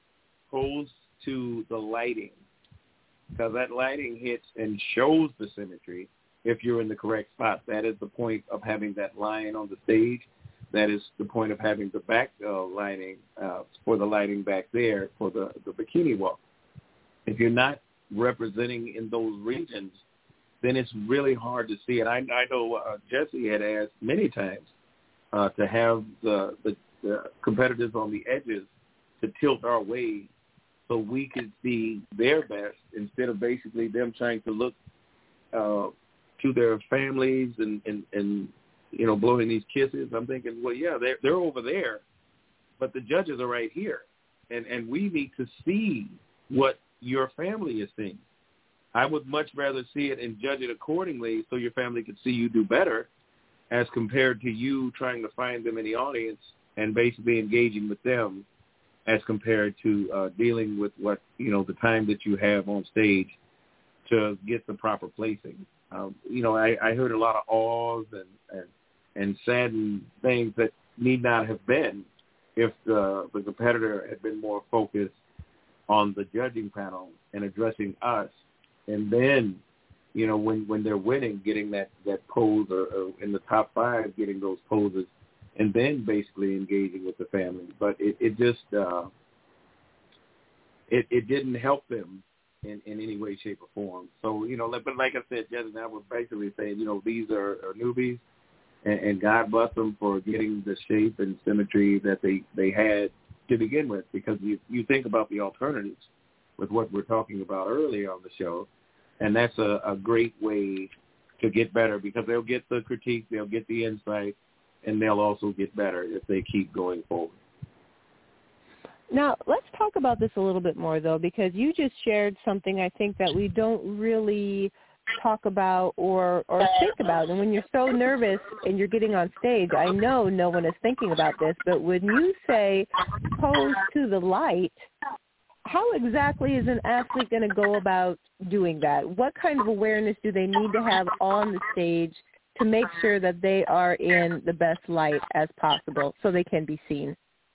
Pose to the lighting, because that lighting hits and shows the symmetry if you're in the correct spot. That is the point of having that line on the stage. That is the point of having the back uh, lining uh, for the lighting back there for the, the bikini walk. If you're not representing in those regions, then it's really hard to see it. I, I know uh, Jesse had asked many times uh, to have the, the, the competitors on the edges to tilt our way so we could see their best instead of basically them trying to look uh, to their families and, and, and, you know, blowing these kisses. I'm thinking, well, yeah, they're, they're over there, but the judges are right here. And, and we need to see what your family is seeing. I would much rather see it and judge it accordingly so your family could see you do better as compared to you trying to find them in the audience and basically engaging with them as compared to uh, dealing with what, you know, the time that you have on stage to get the proper placing. Um, you know, I, I heard a lot of awes and, and, and saddened things that need not have been if the, the competitor had been more focused on the judging panel and addressing us. And then, you know, when, when they're winning, getting that, that pose or, or in the top five, getting those poses, and then basically engaging with the family. But it, it just, uh, it, it didn't help them in, in any way, shape, or form. So, you know, but like I said, Jess and I were basically saying, you know, these are, are newbies, and, and God bless them for getting the shape and symmetry that they, they had to begin with, because you, you think about the alternatives with what we're talking about earlier on the show, and that's a, a great way to get better, because they'll get the critique, they'll get the insight, and they'll also get better if they keep going forward. Now, let's talk about this a little bit more, though, because you just shared something I think that we don't really talk about or, or think about. And when you're so nervous and you're getting on stage, I know no one is thinking about this, but when you say pose to the light, how exactly is an athlete going to go about doing that? What kind of awareness do they need to have on the stage to make sure that they are in the best light as possible so they can be seen?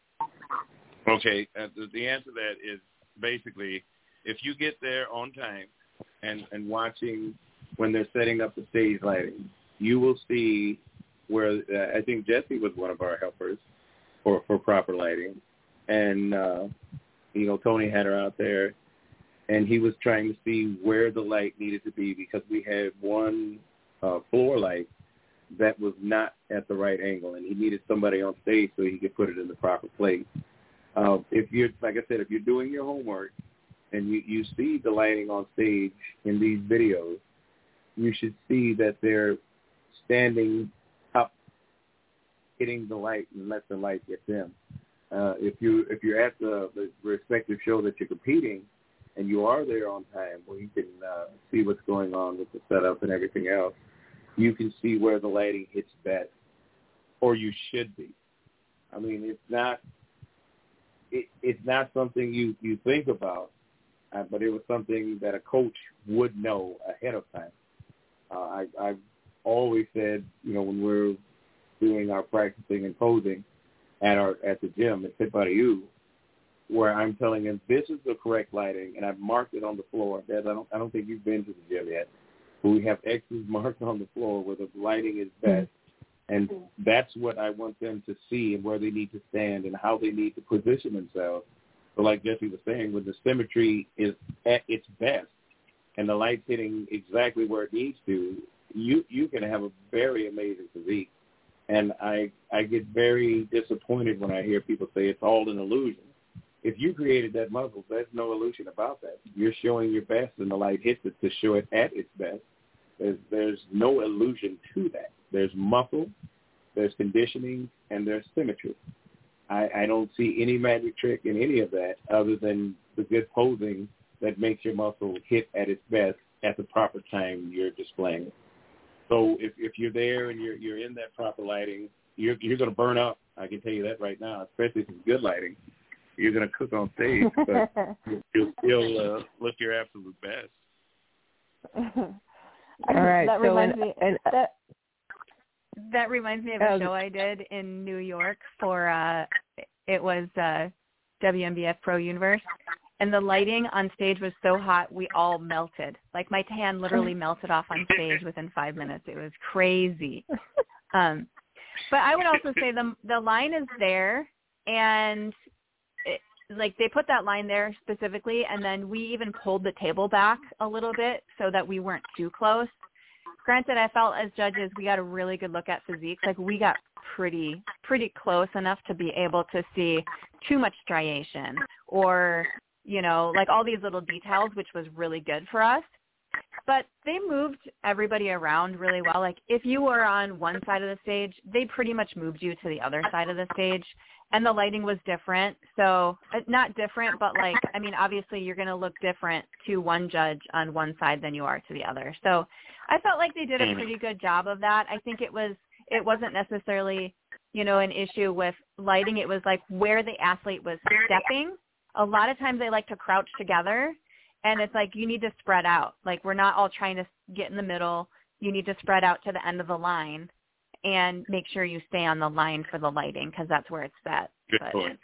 Okay, uh, the, the answer to that is basically if you get there on time and, and watching when they're setting up the stage lighting, you will see where uh, I think Jesse was one of our helpers for, for proper lighting. And, uh, you know, Tony had her out there, and he was trying to see where the light needed to be, because we had one uh, floor light that was not at the right angle, and he needed somebody on stage so he could put it in the proper place. Uh, if you're, like I said, if you're doing your homework and you, you see the lighting on stage in these videos, you should see that they're standing up, hitting the light, and let the light get them. Uh, if you if you're at the, the respective show that you're competing, and you are there on time, where you can uh, see what's going on with the setup and everything else, you can see where the lighting hits best, or you should be. I mean, it's not it, it's not something you, you think about, uh, but it was something that a coach would know ahead of time. Uh, I, I've always said, you know, when we're doing our practicing and posing at our at the gym at Fit Body U, where I'm telling him this is the correct lighting, and I've marked it on the floor. Dad, I don't I don't think you've been to the gym yet, but we have X's marked on the floor where the lighting is best And that's what I want them to see and where they need to stand and how they need to position themselves. So like Jesse was saying, when the symmetry is at its best and the light's hitting exactly where it needs to, you you can have a very amazing physique. And I I get very disappointed when I hear people say it's all an illusion. If you created that muscle, there's no illusion about that. You're showing your best and the light hits it to show it at its best. There's, there's no illusion to that. There's muscle, there's conditioning, and there's symmetry. I, I don't see any magic trick in any of that other than the good posing that makes your muscle hit at its best at the proper time you're displaying it. So if, if you're there and you're you're in that proper lighting, you're you're going to burn up. I can tell you that right now, especially if it's good lighting. You're going to cook on stage, but you'll still uh, look your absolute best. All right. That so reminds and, me. and, That that reminds me of a um, show I did in New York for uh, it was uh, W M B F Pro Universe, and the lighting on stage was so hot we all melted. Like my tan literally melted off on stage within five minutes. It was crazy. Um, but I would also say the the line is there, and it, like they put that line there specifically, and then we even pulled the table back a little bit so that we weren't too close. Granted, I felt as judges we got a really good look at physiques. Like we got pretty pretty close enough to be able to see too much striation or, you know, like all these little details, which was really good for us. But they moved everybody around really well. Like if you were on one side of the stage, they pretty much moved you to the other side of the stage. And the lighting was different. So not different, but like, I mean, obviously you're going to look different to one judge on one side than you are to the other. So I felt like they did a pretty good job of that. I think it was, it wasn't necessarily, you know, an issue with lighting. It was like where the athlete was stepping. A lot of times they like to crouch together, and it's like you need to spread out. Like we're not all trying to get in the middle. You need to spread out to the end of the line and make sure you stay on the line for the lighting because that's where it's set. Good But, point.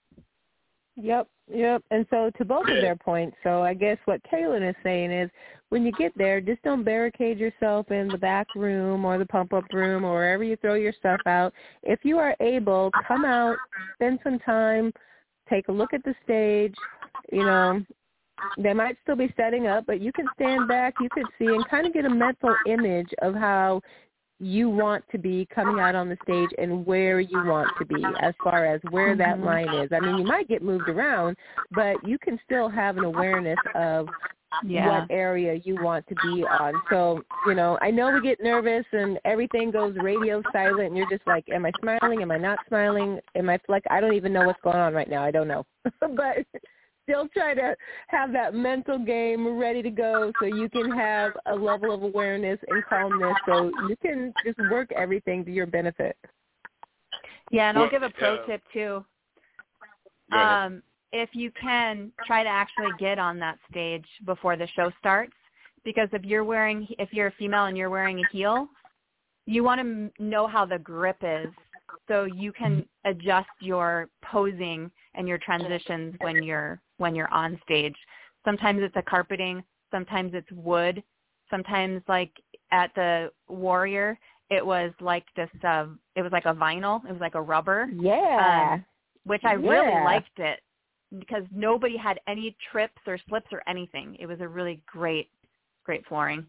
Yep, yep. And so to both of their points, so I guess what Kaylin is saying is when you get there, just don't barricade yourself in the back room or the pump-up room or wherever you throw your stuff out. If you are able, come out, spend some time, take a look at the stage. You know, they might still be setting up, but you can stand back, you can see, and kind of get a mental image of how you want to be coming out on the stage and where you want to be as far as where that line is. I mean, you might get moved around, but you can still have an awareness of yeah. what area you want to be on. So, you know, I know we get nervous and everything goes radio silent and you're just like, am I smiling? Am I not smiling? Am I flex? I don't even know what's going on right now. I don't know. But still try to have that mental game ready to go so you can have a level of awareness and calmness so you can just work everything to your benefit. Yeah, and Well, I'll give a pro uh, tip too. Go ahead. Um, if you can, try to actually get on that stage before the show starts, because if you're wearing, if you're a female and you're wearing a heel, you want to know how the grip is so you can adjust your posing and your transitions when you're when you're on stage. Sometimes it's a carpeting, sometimes it's wood, sometimes like at the Warrior, it was like this. Uh, it was like a vinyl. It was like a rubber. Yeah. Um, which I Yeah. really liked it because nobody had any trips or slips or anything. It was a really great, great flooring.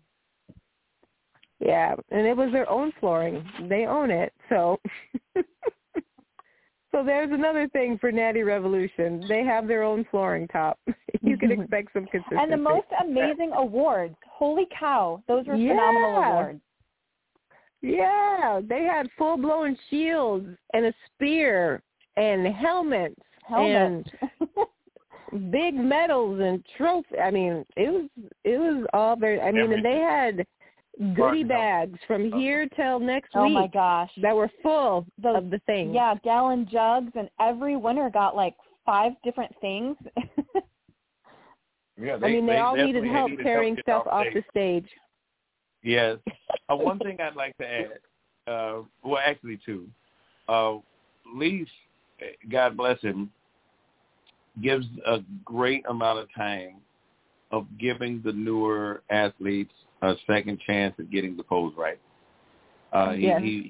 Yeah, and it was their own flooring. They own it, so so there's another thing for Natty Revolution. They have their own flooring top. You can expect some consistency. And the most amazing awards. Holy cow. Those were Yeah. phenomenal awards. Yeah, they had full-blown shields and a spear and helmets, Helmets. and big medals and trophies. I mean, it was it was all very. I mean, and they had goodie bags from here till next Oh, week. my gosh. That were full Those, of the things. Yeah, gallon jugs, and every winner got like five different things. Yeah, I mean, they, they all needed definitely help needed carrying help stuff getting off off the stage. Yes. Uh, one thing I'd like to add, uh, well, actually two. Uh, Leaf, God bless him, gives a great amount of time of giving the newer athletes a second chance at getting the pose right. Uh, he, Yes. he, he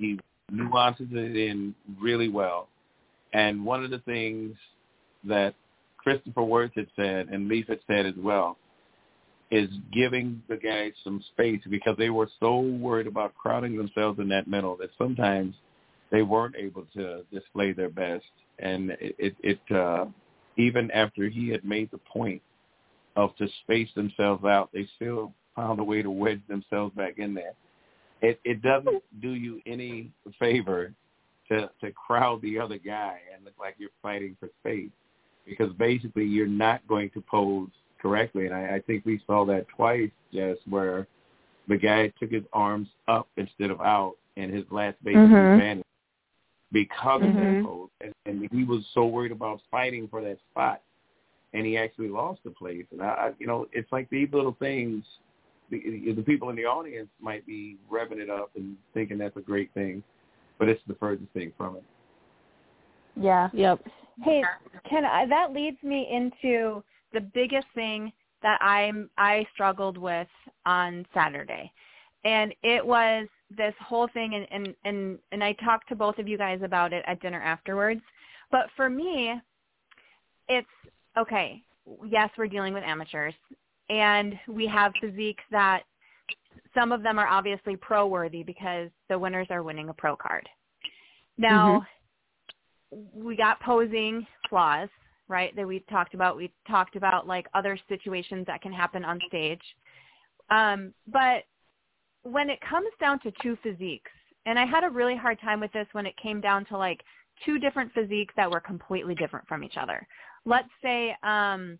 nuances it in really well. And one of the things that Christopher Worth had said, and Leaf had said as well, is giving the guys some space, because they were so worried about crowding themselves in that middle that sometimes they weren't able to display their best. And it, it, it uh, even after he had made the point of to space themselves out, they still found a way to wedge themselves back in there. It, it doesn't do you any favor to, to crowd the other guy and look like you're fighting for space, because basically you're not going to pose correctly. And I, I think we saw that twice, Jess, where the guy took his arms up instead of out, and his last basically Mhm. vanished because of Mhm. that pose. And, and he was so worried about fighting for that spot, and he actually lost the place. And, I, you know, it's like these little things, the, the people in the audience might be revving it up and thinking that's a great thing, but it's the furthest thing from it. Yeah. Yep. Hey, can I, that leads me into the biggest thing that I'm I struggled with on Saturday, and it was this whole thing. And and and, and I talked to both of you guys about it at dinner afterwards. But for me, it's okay. Yes, we're dealing with amateurs, and we have physiques that some of them are obviously pro worthy because the winners are winning a pro card. Now. Mm-hmm. We got posing flaws, right, that we talked about. We talked about, like, other situations that can happen on stage. Um, but when it comes down to two physiques, and I had a really hard time with this when it came down to, like, two different physiques that were completely different from each other. Let's say um,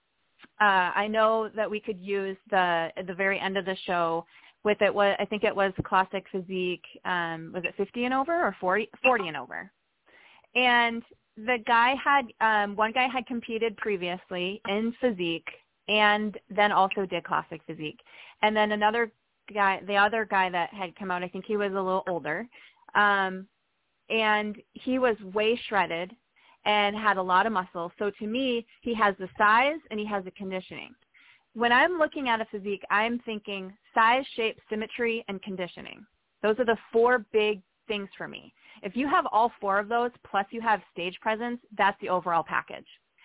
uh, I know that we could use the at the very end of the show with it. Was, I think it was classic physique. Um, was it fifty and over or forty, forty and over? And the guy had, um, one guy had competed previously in physique and then also did classic physique. And then another guy, the other guy that had come out, I think he was a little older, um, and he was way shredded and had a lot of muscle. So to me, he has the size and he has the conditioning. When I'm looking at a physique, I'm thinking size, shape, symmetry, and conditioning. Those are the four big things for me. If you have all four of those, plus you have stage presence, that's the overall package.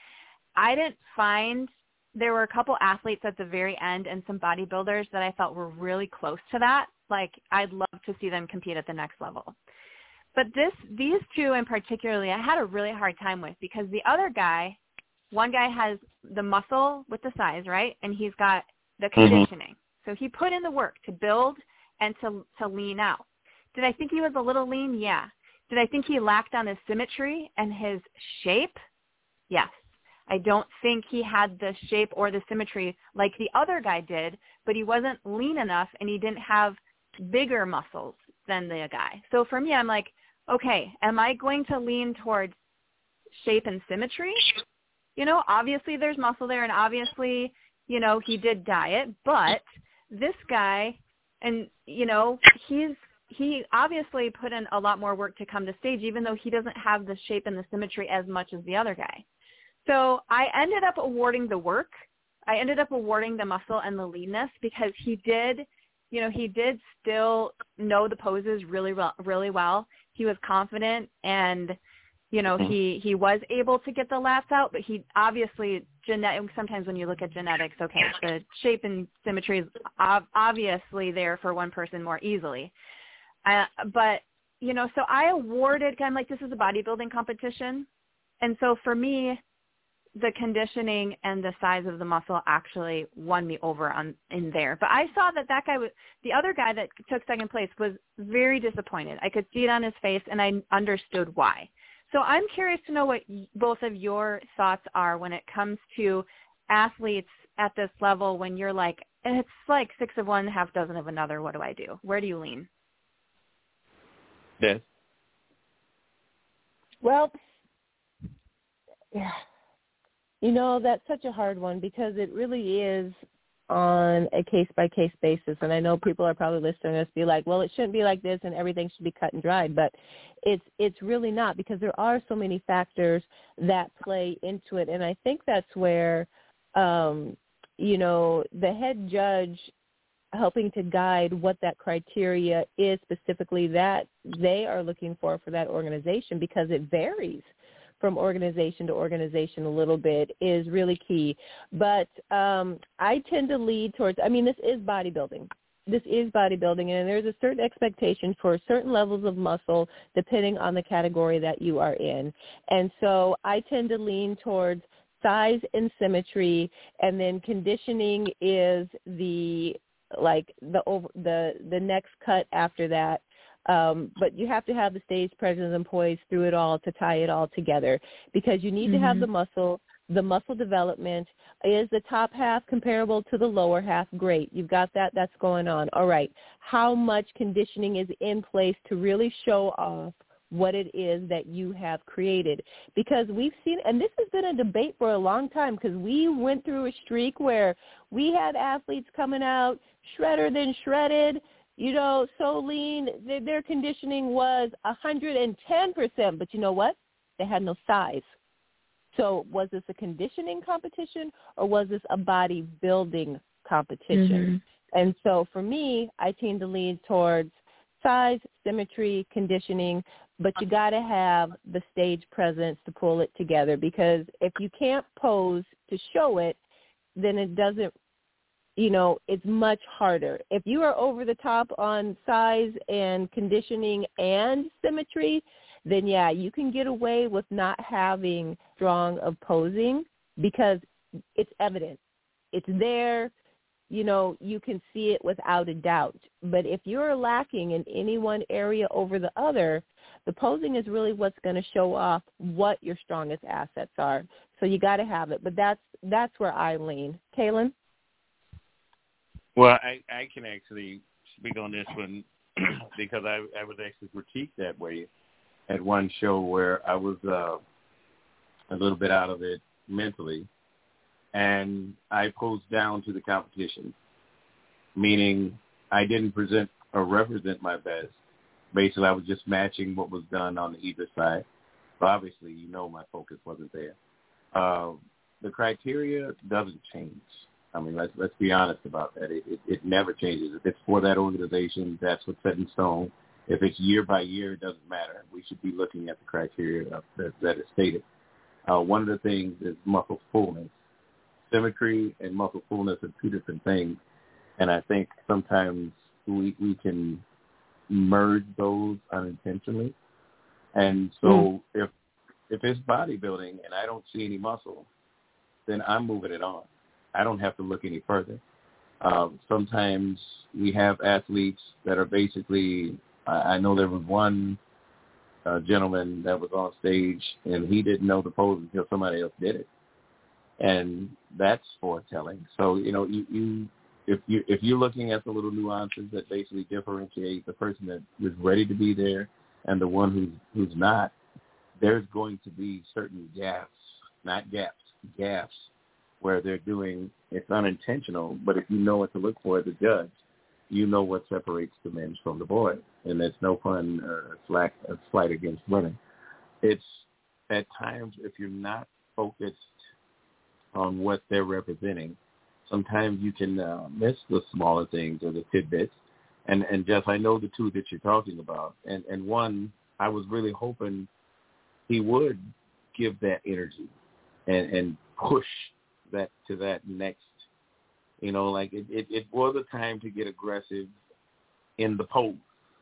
I didn't find, there were a couple athletes at the very end and some bodybuilders that I felt were really close to that. Like, I'd love to see them compete at the next level. But this, these two in particularly, I had a really hard time with, because the other guy, one guy has the muscle with the size, right? And he's got the conditioning. Mm-hmm. So he put in the work to build and to to lean out. Did I think he was a little lean? Yeah. Did I think he lacked on his symmetry and his shape? Yes. I don't think he had the shape or the symmetry like the other guy did, but he wasn't lean enough and he didn't have bigger muscles than the guy. So for me, I'm like, okay, am I going to lean towards shape and symmetry? You know, obviously there's muscle there, and obviously, you know, he did diet, but this guy, and, you know, he's, he obviously put in a lot more work to come to stage, even though he doesn't have the shape and the symmetry as much as the other guy. So I ended up awarding the work. I ended up awarding the muscle and the leanness, because he did, you know, he did still know the poses really well, really well. He was confident, and, you know, he, he was able to get the laps out, but he obviously, genetic, sometimes when you look at genetics, okay, the shape and symmetry is ob- obviously there for one person more easily. Uh, but, you know, so I awarded, kind of like, this is a bodybuilding competition. And so for me, the conditioning and the size of the muscle actually won me over on in there. But I saw that that guy was, the other guy that took second place was very disappointed. I could see it on his face, and I understood why. So I'm curious to know what both of your thoughts are when it comes to athletes at this level, when you're like, it's like six of one, half dozen of another. What do I do? Where do you lean? Yes. Well, yeah. You know, that's such a hard one, because it really is on a case-by-case basis. And I know people are probably listening to us be like, well, it shouldn't be like this and everything should be cut and dried. But it's it's really not, because there are so many factors that play into it. And I think that's where, um, you know, the head judge helping to guide what that criteria is specifically that they are looking for for that organization, because it varies from organization to organization a little bit, is really key. But um, I tend to lead towards, I mean, this is bodybuilding. This is bodybuilding, and there's a certain expectation for certain levels of muscle depending on the category that you are in. And so I tend to lean towards size and symmetry, and then conditioning is the like the over the the next cut after that. Um, but you have to have the stage presence and poise through it all to tie it all together, because you need mm-hmm. to have the muscle. The muscle development. Is the top half comparable to the lower half? Great. You've got that. That's going on. All right. How much conditioning is in place to really show off what it is that you have created? Because we've seen, and this has been a debate for a long time, because we went through a streak where we had athletes coming out shredder than shredded, you know, so lean. Their, their conditioning was one hundred ten percent, but you know what? They had no size. So was this a conditioning competition, or was this a bodybuilding competition? Mm-hmm. And so for me, I tend to lean towards size, symmetry, conditioning, but you got to have the stage presence to pull it together, because if you can't pose to show it, then it doesn't, you know, it's much harder. If you are over the top on size and conditioning and symmetry, then yeah, you can get away with not having strong of posing, because it's evident. It's there, you know, you can see it without a doubt. But if you're lacking in any one area over the other, the posing is really what's going to show off what your strongest assets are. So you got to have it. But that's that's where I lean. Kaylin? Well, I, I can actually speak on this one because I, I was actually critiqued that way at one show where I was uh, a little bit out of it mentally, and I posed down to the competition, meaning I didn't present or represent my best. Basically, I was just matching what was done on either side. But obviously, you know my focus wasn't there. Uh, the criteria doesn't change. I mean, let's let's be honest about that. It, it, it never changes. If it's for that organization, that's what's set in stone. If it's year by year, it doesn't matter. We should be looking at the criteria that, that is stated. Uh, one of the things is muscle fullness. Symmetry and muscle fullness are two different things, and I think sometimes we we can merge those unintentionally. And so mm. if if it's bodybuilding and I don't see any muscle, then I'm moving it on. I don't have to look any further. Um, sometimes we have athletes that are basically, I know there was one uh, gentleman that was on stage, and he didn't know the pose until somebody else did it. And that's foretelling. So, you know, you, you if you if you're looking at the little nuances that basically differentiate the person that is ready to be there and the one who's who's not, there's going to be certain gaps, not gaps, gaps, where they're doing, it's unintentional, but if you know what to look for as a judge, you know what separates the men from the boys. And it's no fun or slack, a slight against women. It's at times, if you're not focused on what they're representing, sometimes you can uh, miss the smaller things or the tidbits. And, and Jeff, I know the two that you're talking about. And, and one, I was really hoping he would give that energy and, and push that to that next, you know, like it, it, it was a time to get aggressive in the pose,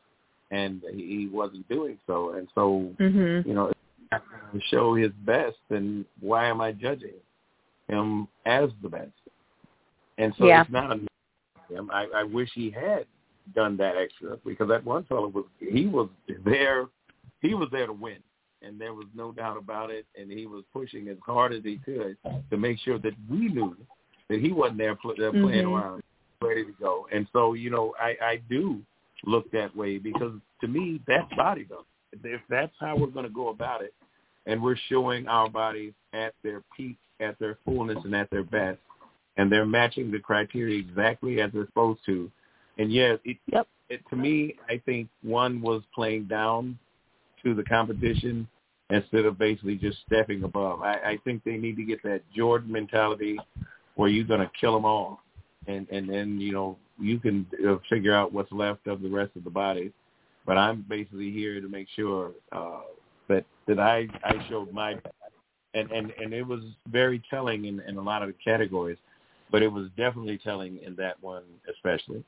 and he wasn't doing so. And so, mm-hmm. you know, if he's not going to show his best, then why am I judging him as the best? And so yeah. it's not a him. I, I wish he had done that extra, because that one fellow was, he was there, he was there to win. And there was no doubt about it, and he was pushing as hard as he could to make sure that we knew that he wasn't there, pl- there playing mm-hmm. around, ready to go. And so, you know, I, I do look that way, because to me, that's bodybuilding. If that's how we're going to go about it, and we're showing our bodies at their peak, at their fullness, and at their best, and they're matching the criteria exactly as they're supposed to. And, yes, it, yep. it, to me, I think one was playing down to the competition instead of basically just stepping above. I, I think they need to get that Jordan mentality where you're going to kill them all, and, and then, you know, you can uh, figure out what's left of the rest of the body. But I'm basically here to make sure uh, that that I, I showed my and, and, and it was very telling in, in a lot of the categories, but it was definitely telling in that one especially.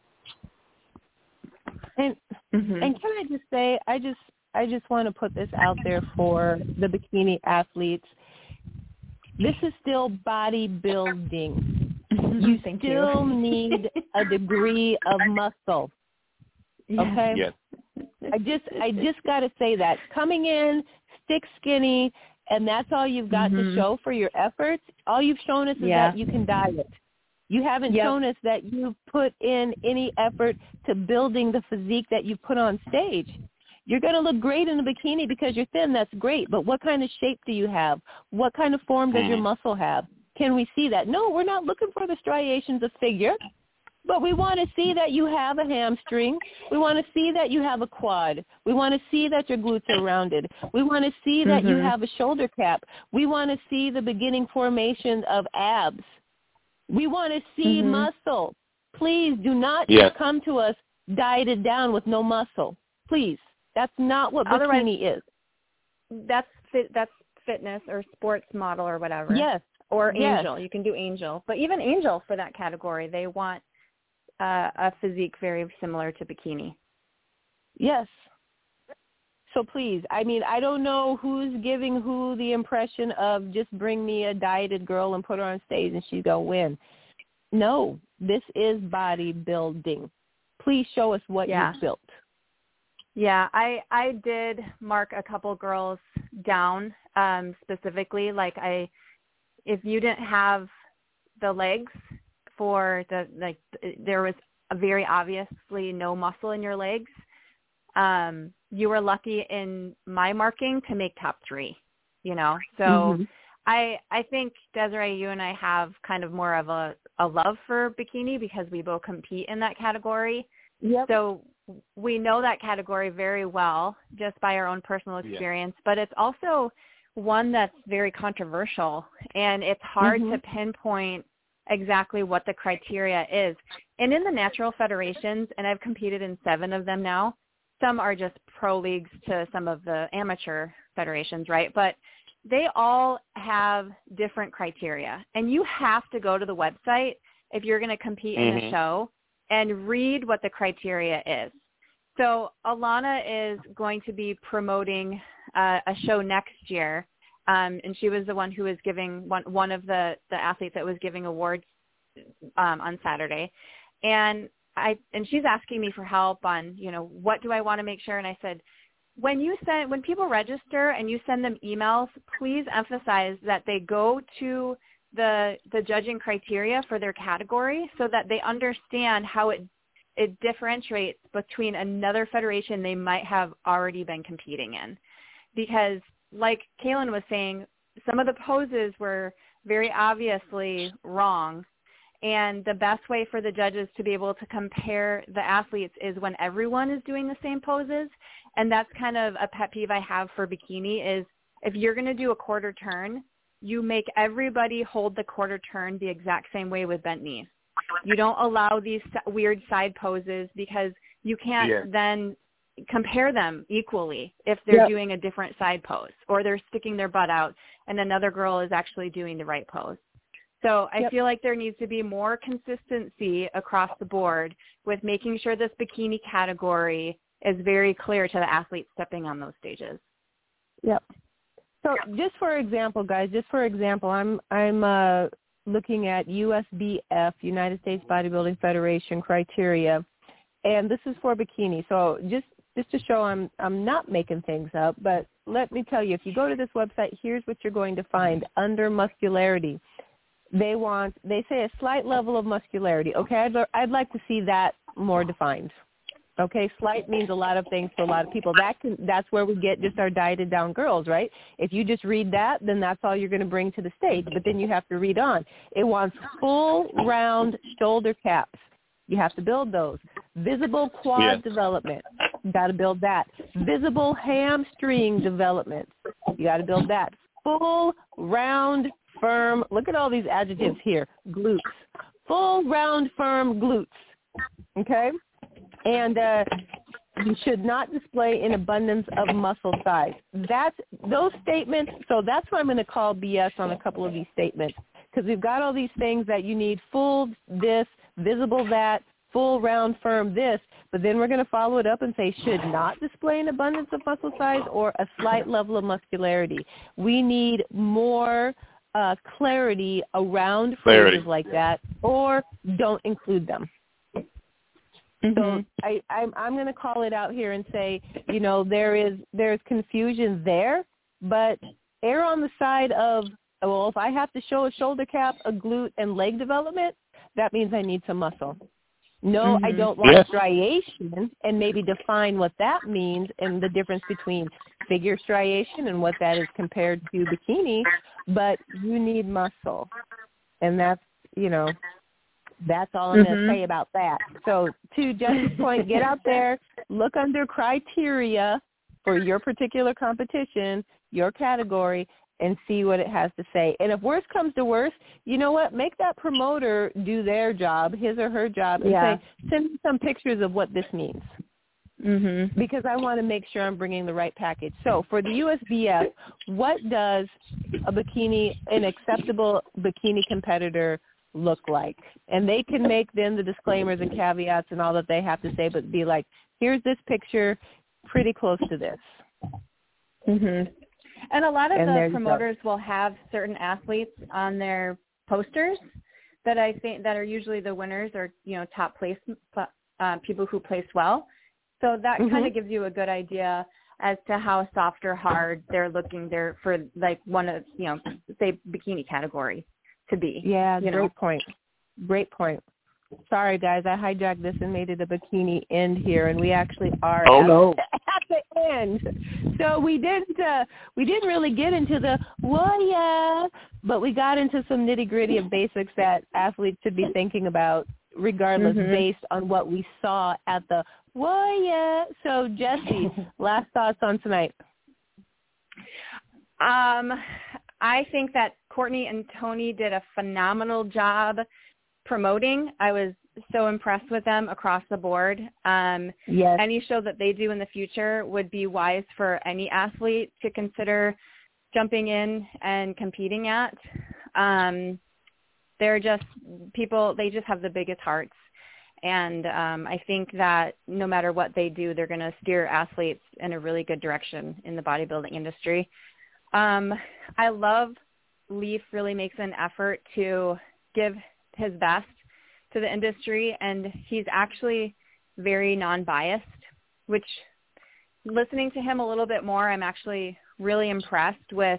And mm-hmm. and can I just say, I just I just want to put this out there for the bikini athletes. This is still bodybuilding. You Thank still you. need a degree of muscle. Okay? Yes. I just I just got to say that. Coming in, stick skinny, and that's all you've got mm-hmm. to show for your efforts, all you've shown us is yeah. that you can diet. You haven't yep. shown us that you've put in any effort to building the physique that you put on stage. You're going to look great in a bikini because you're thin. That's great. But what kind of shape do you have? What kind of form does mm. your muscle have? Can we see that? No, we're not looking for the striations of figure. But we want to see that you have a hamstring. We want to see that you have a quad. We want to see that your glutes are rounded. We want to see that mm-hmm. you have a shoulder cap. We want to see the beginning formation of abs. We want to see mm-hmm. muscle. Please do not yes. just come to us dieted down with no muscle. Please. That's not what Otherwise, bikini is. That's fit, that's fitness or sports model or whatever. Yes. Or yes. angel. You can do angel. But even angel for that category, they want uh, a physique very similar to bikini. Yes. So please, I mean, I don't know who's giving who the impression of just bring me a dieted girl and put her on stage and she's going to win. No, this is bodybuilding. Please show us what yeah. you've built. Yeah, I, I did mark a couple girls down um, specifically. Like I, if you didn't have the legs for the, like there was a very obviously no muscle in your legs, um, you were lucky in my marking to make top three, you know? So mm-hmm. I, I think Desiree, you and I have kind of more of a, a love for bikini because we both compete in that category. Yep. So we know that category very well just by our own personal experience, yeah. but it's also one that's very controversial and it's hard mm-hmm. to pinpoint exactly what the criteria is. And in the natural federations, and I've competed in seven of them now, some are just pro leagues to some of the amateur federations, right? But they all have different criteria. And you have to go to the website if you're going to compete mm-hmm. in a show and read what the criteria is. So Alana is going to be promoting uh, a show next year, um, and she was the one who was giving one, one of the, the athletes that was giving awards um, on Saturday. And I and she's asking me for help on, you know, what do I want to make sure? And I said, when you send when people register and you send them emails, please emphasize that they go to the the judging criteria for their category so that they understand how it it differentiates between another federation they might have already been competing in. Because like Kaylin was saying, some of the poses were very obviously wrong. And the best way for the judges to be able to compare the athletes is when everyone is doing the same poses. And that's kind of a pet peeve I have for bikini is if you're going to do a quarter turn, you make everybody hold the quarter turn the exact same way with bent knees. You don't allow these weird side poses because you can't yeah. then compare them equally if they're yep. doing a different side pose or they're sticking their butt out and another girl is actually doing the right pose. So I yep. feel like there needs to be more consistency across the board with making sure this bikini category is very clear to the athletes stepping on those stages. Yep. So just for example, guys, just for example, I'm I'm uh, looking at U S B F, United States Bodybuilding Federation criteria, and this is for bikini. So just just to show I'm I'm not making things up, but let me tell you, if you go to this website, here's what you're going to find under muscularity. They want, they say a slight level of muscularity. Okay, I'd, I'd like to see that more defined. Okay, slight means a lot of things to a lot of people. That can, that's where we get just our dieted down girls, right? If you just read that, then that's all you're going to bring to the stage. But then you have to read on. It wants full round shoulder caps. You have to build those. Visible quad yeah. development. You got to build that. Visible hamstring development. You got to build that. Full round firm, look at all these adjectives here, glutes. Full, round, firm glutes. okay? And uh, you should not display an abundance of muscle size. That's those statements. So that's what I'm going to call B S on a couple of these statements, because we've got all these things that you need: full this, visible that, full, round, firm this. But then we're going to follow it up and say should not display an abundance of muscle size or a slight level of muscularity. We need more uh, clarity around clarity. phrases like that, or don't include them. Mm-hmm. So I, I'm, I'm going to call it out here and say, you know, there is there's confusion there, but err on the side of, well, if I have to show a shoulder cap, a glute, and leg development, that means I need some muscle. No, Mm-hmm. I don't want Yes. striation, and maybe define what that means and the difference between figure striation and what that is compared to bikini, but you need muscle. And that's, you know, that's all I'm Mm-hmm. going to say about that. So to Jesse's point, get out there, look under criteria for your particular competition, your category, and see what it has to say. And if worse comes to worse, you know what? Make that promoter do their job, his or her job, and Yeah. say, send me some pictures of what this means. Mm-hmm. Because I want to make sure I'm bringing the right package. So for the U S B F, what does a bikini, an acceptable bikini competitor look like? And they can make then the disclaimers and caveats and all that they have to say, but be like, here's this picture, pretty close to this. Mm-hmm. And a lot of And there the you promoters will have certain athletes on their posters that I think that are usually the winners or, you know, top place uh, people who place well. So that Mhm. kind of gives you a good idea as to how soft or hard they're looking there for, like, one of, you know, say bikini category to be. Yeah, you great know. point. Great point. Sorry, guys, I hijacked this and made it a bikini end here, and we actually are Oh, at, no. at the end. So we didn't uh, we didn't really get into the well, yeah, but we got into some nitty gritty of basics that athletes should be thinking about, regardless, Mhm. based on what we saw at the well, yeah. So Jesse, last thoughts on tonight. Um, I think that Courtney and Tony did a phenomenal job promoting. I was so impressed with them across the board. Um, Yes. any show that they do in the future would be wise for any athlete to consider jumping in and competing at. Um, they're just people, they just have the biggest hearts. And um, I think that no matter what they do, they're going to steer athletes in a really good direction in the bodybuilding industry. Um, I love Leaf really makes an effort to give his best to the industry, and he's actually very non-biased, which, listening to him a little bit more, I'm actually really impressed with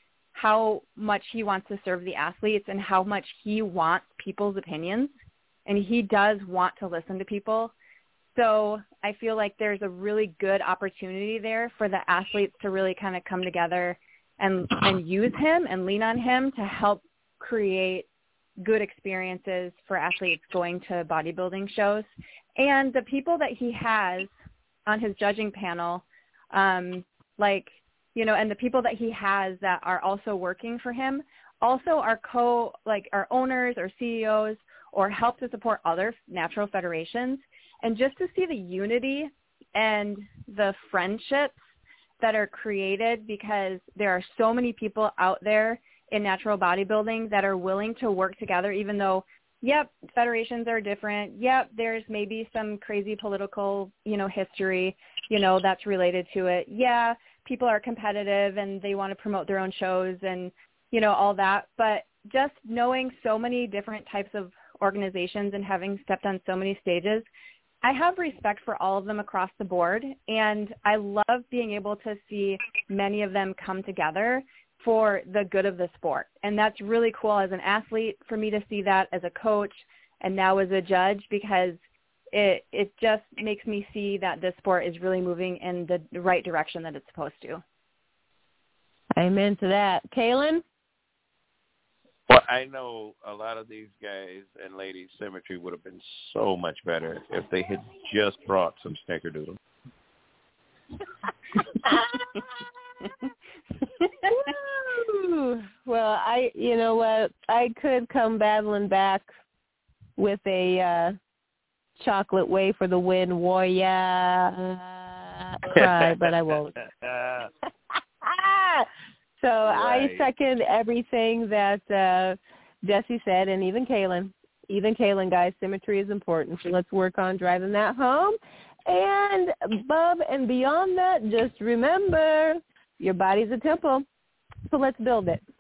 how much he wants to serve the athletes and how much he wants people's opinions, and he does want to listen to people. So I feel like there's a really good opportunity there for the athletes to really kind of come together and, and use him and lean on him to help create good experiences for athletes going to bodybuilding shows. And the people that he has on his judging panel, um, like, you know, and the people that he has that are also working for him also are co, like, are owners or C E Os or help to support other natural federations. And just to see the unity and the friendships that are created, because there are so many people out there in natural bodybuilding that are willing to work together, even though, yep, federations are different. Yep, there's maybe some crazy political, you know, history, you know, that's related to it. Yeah, people are competitive and they want to promote their own shows and, you know, all that. But just knowing so many different types of organizations and having stepped on so many stages, I have respect for all of them across the board. And I love being able to see many of them come together for the good of the sport. And that's really cool as an athlete for me to see that, as a coach and now as a judge, because it it just makes me see that this sport is really moving in the right direction that it's supposed to. Amen to that. Kaylin? Well, I know a lot of these guys and ladies, Symmetry would have been so much better if they had just brought some snickerdoodle. Woo! Well, I, you know what, I could come battling back with a uh, chocolate way for the win, warrior. Cry, but I won't. So Right. I second everything that uh, Jesse said, and even Kaylin. Even Kaylin, guys, symmetry is important. So let's work on driving that home. And above and beyond that, just remember, your body's a temple. So let's build it.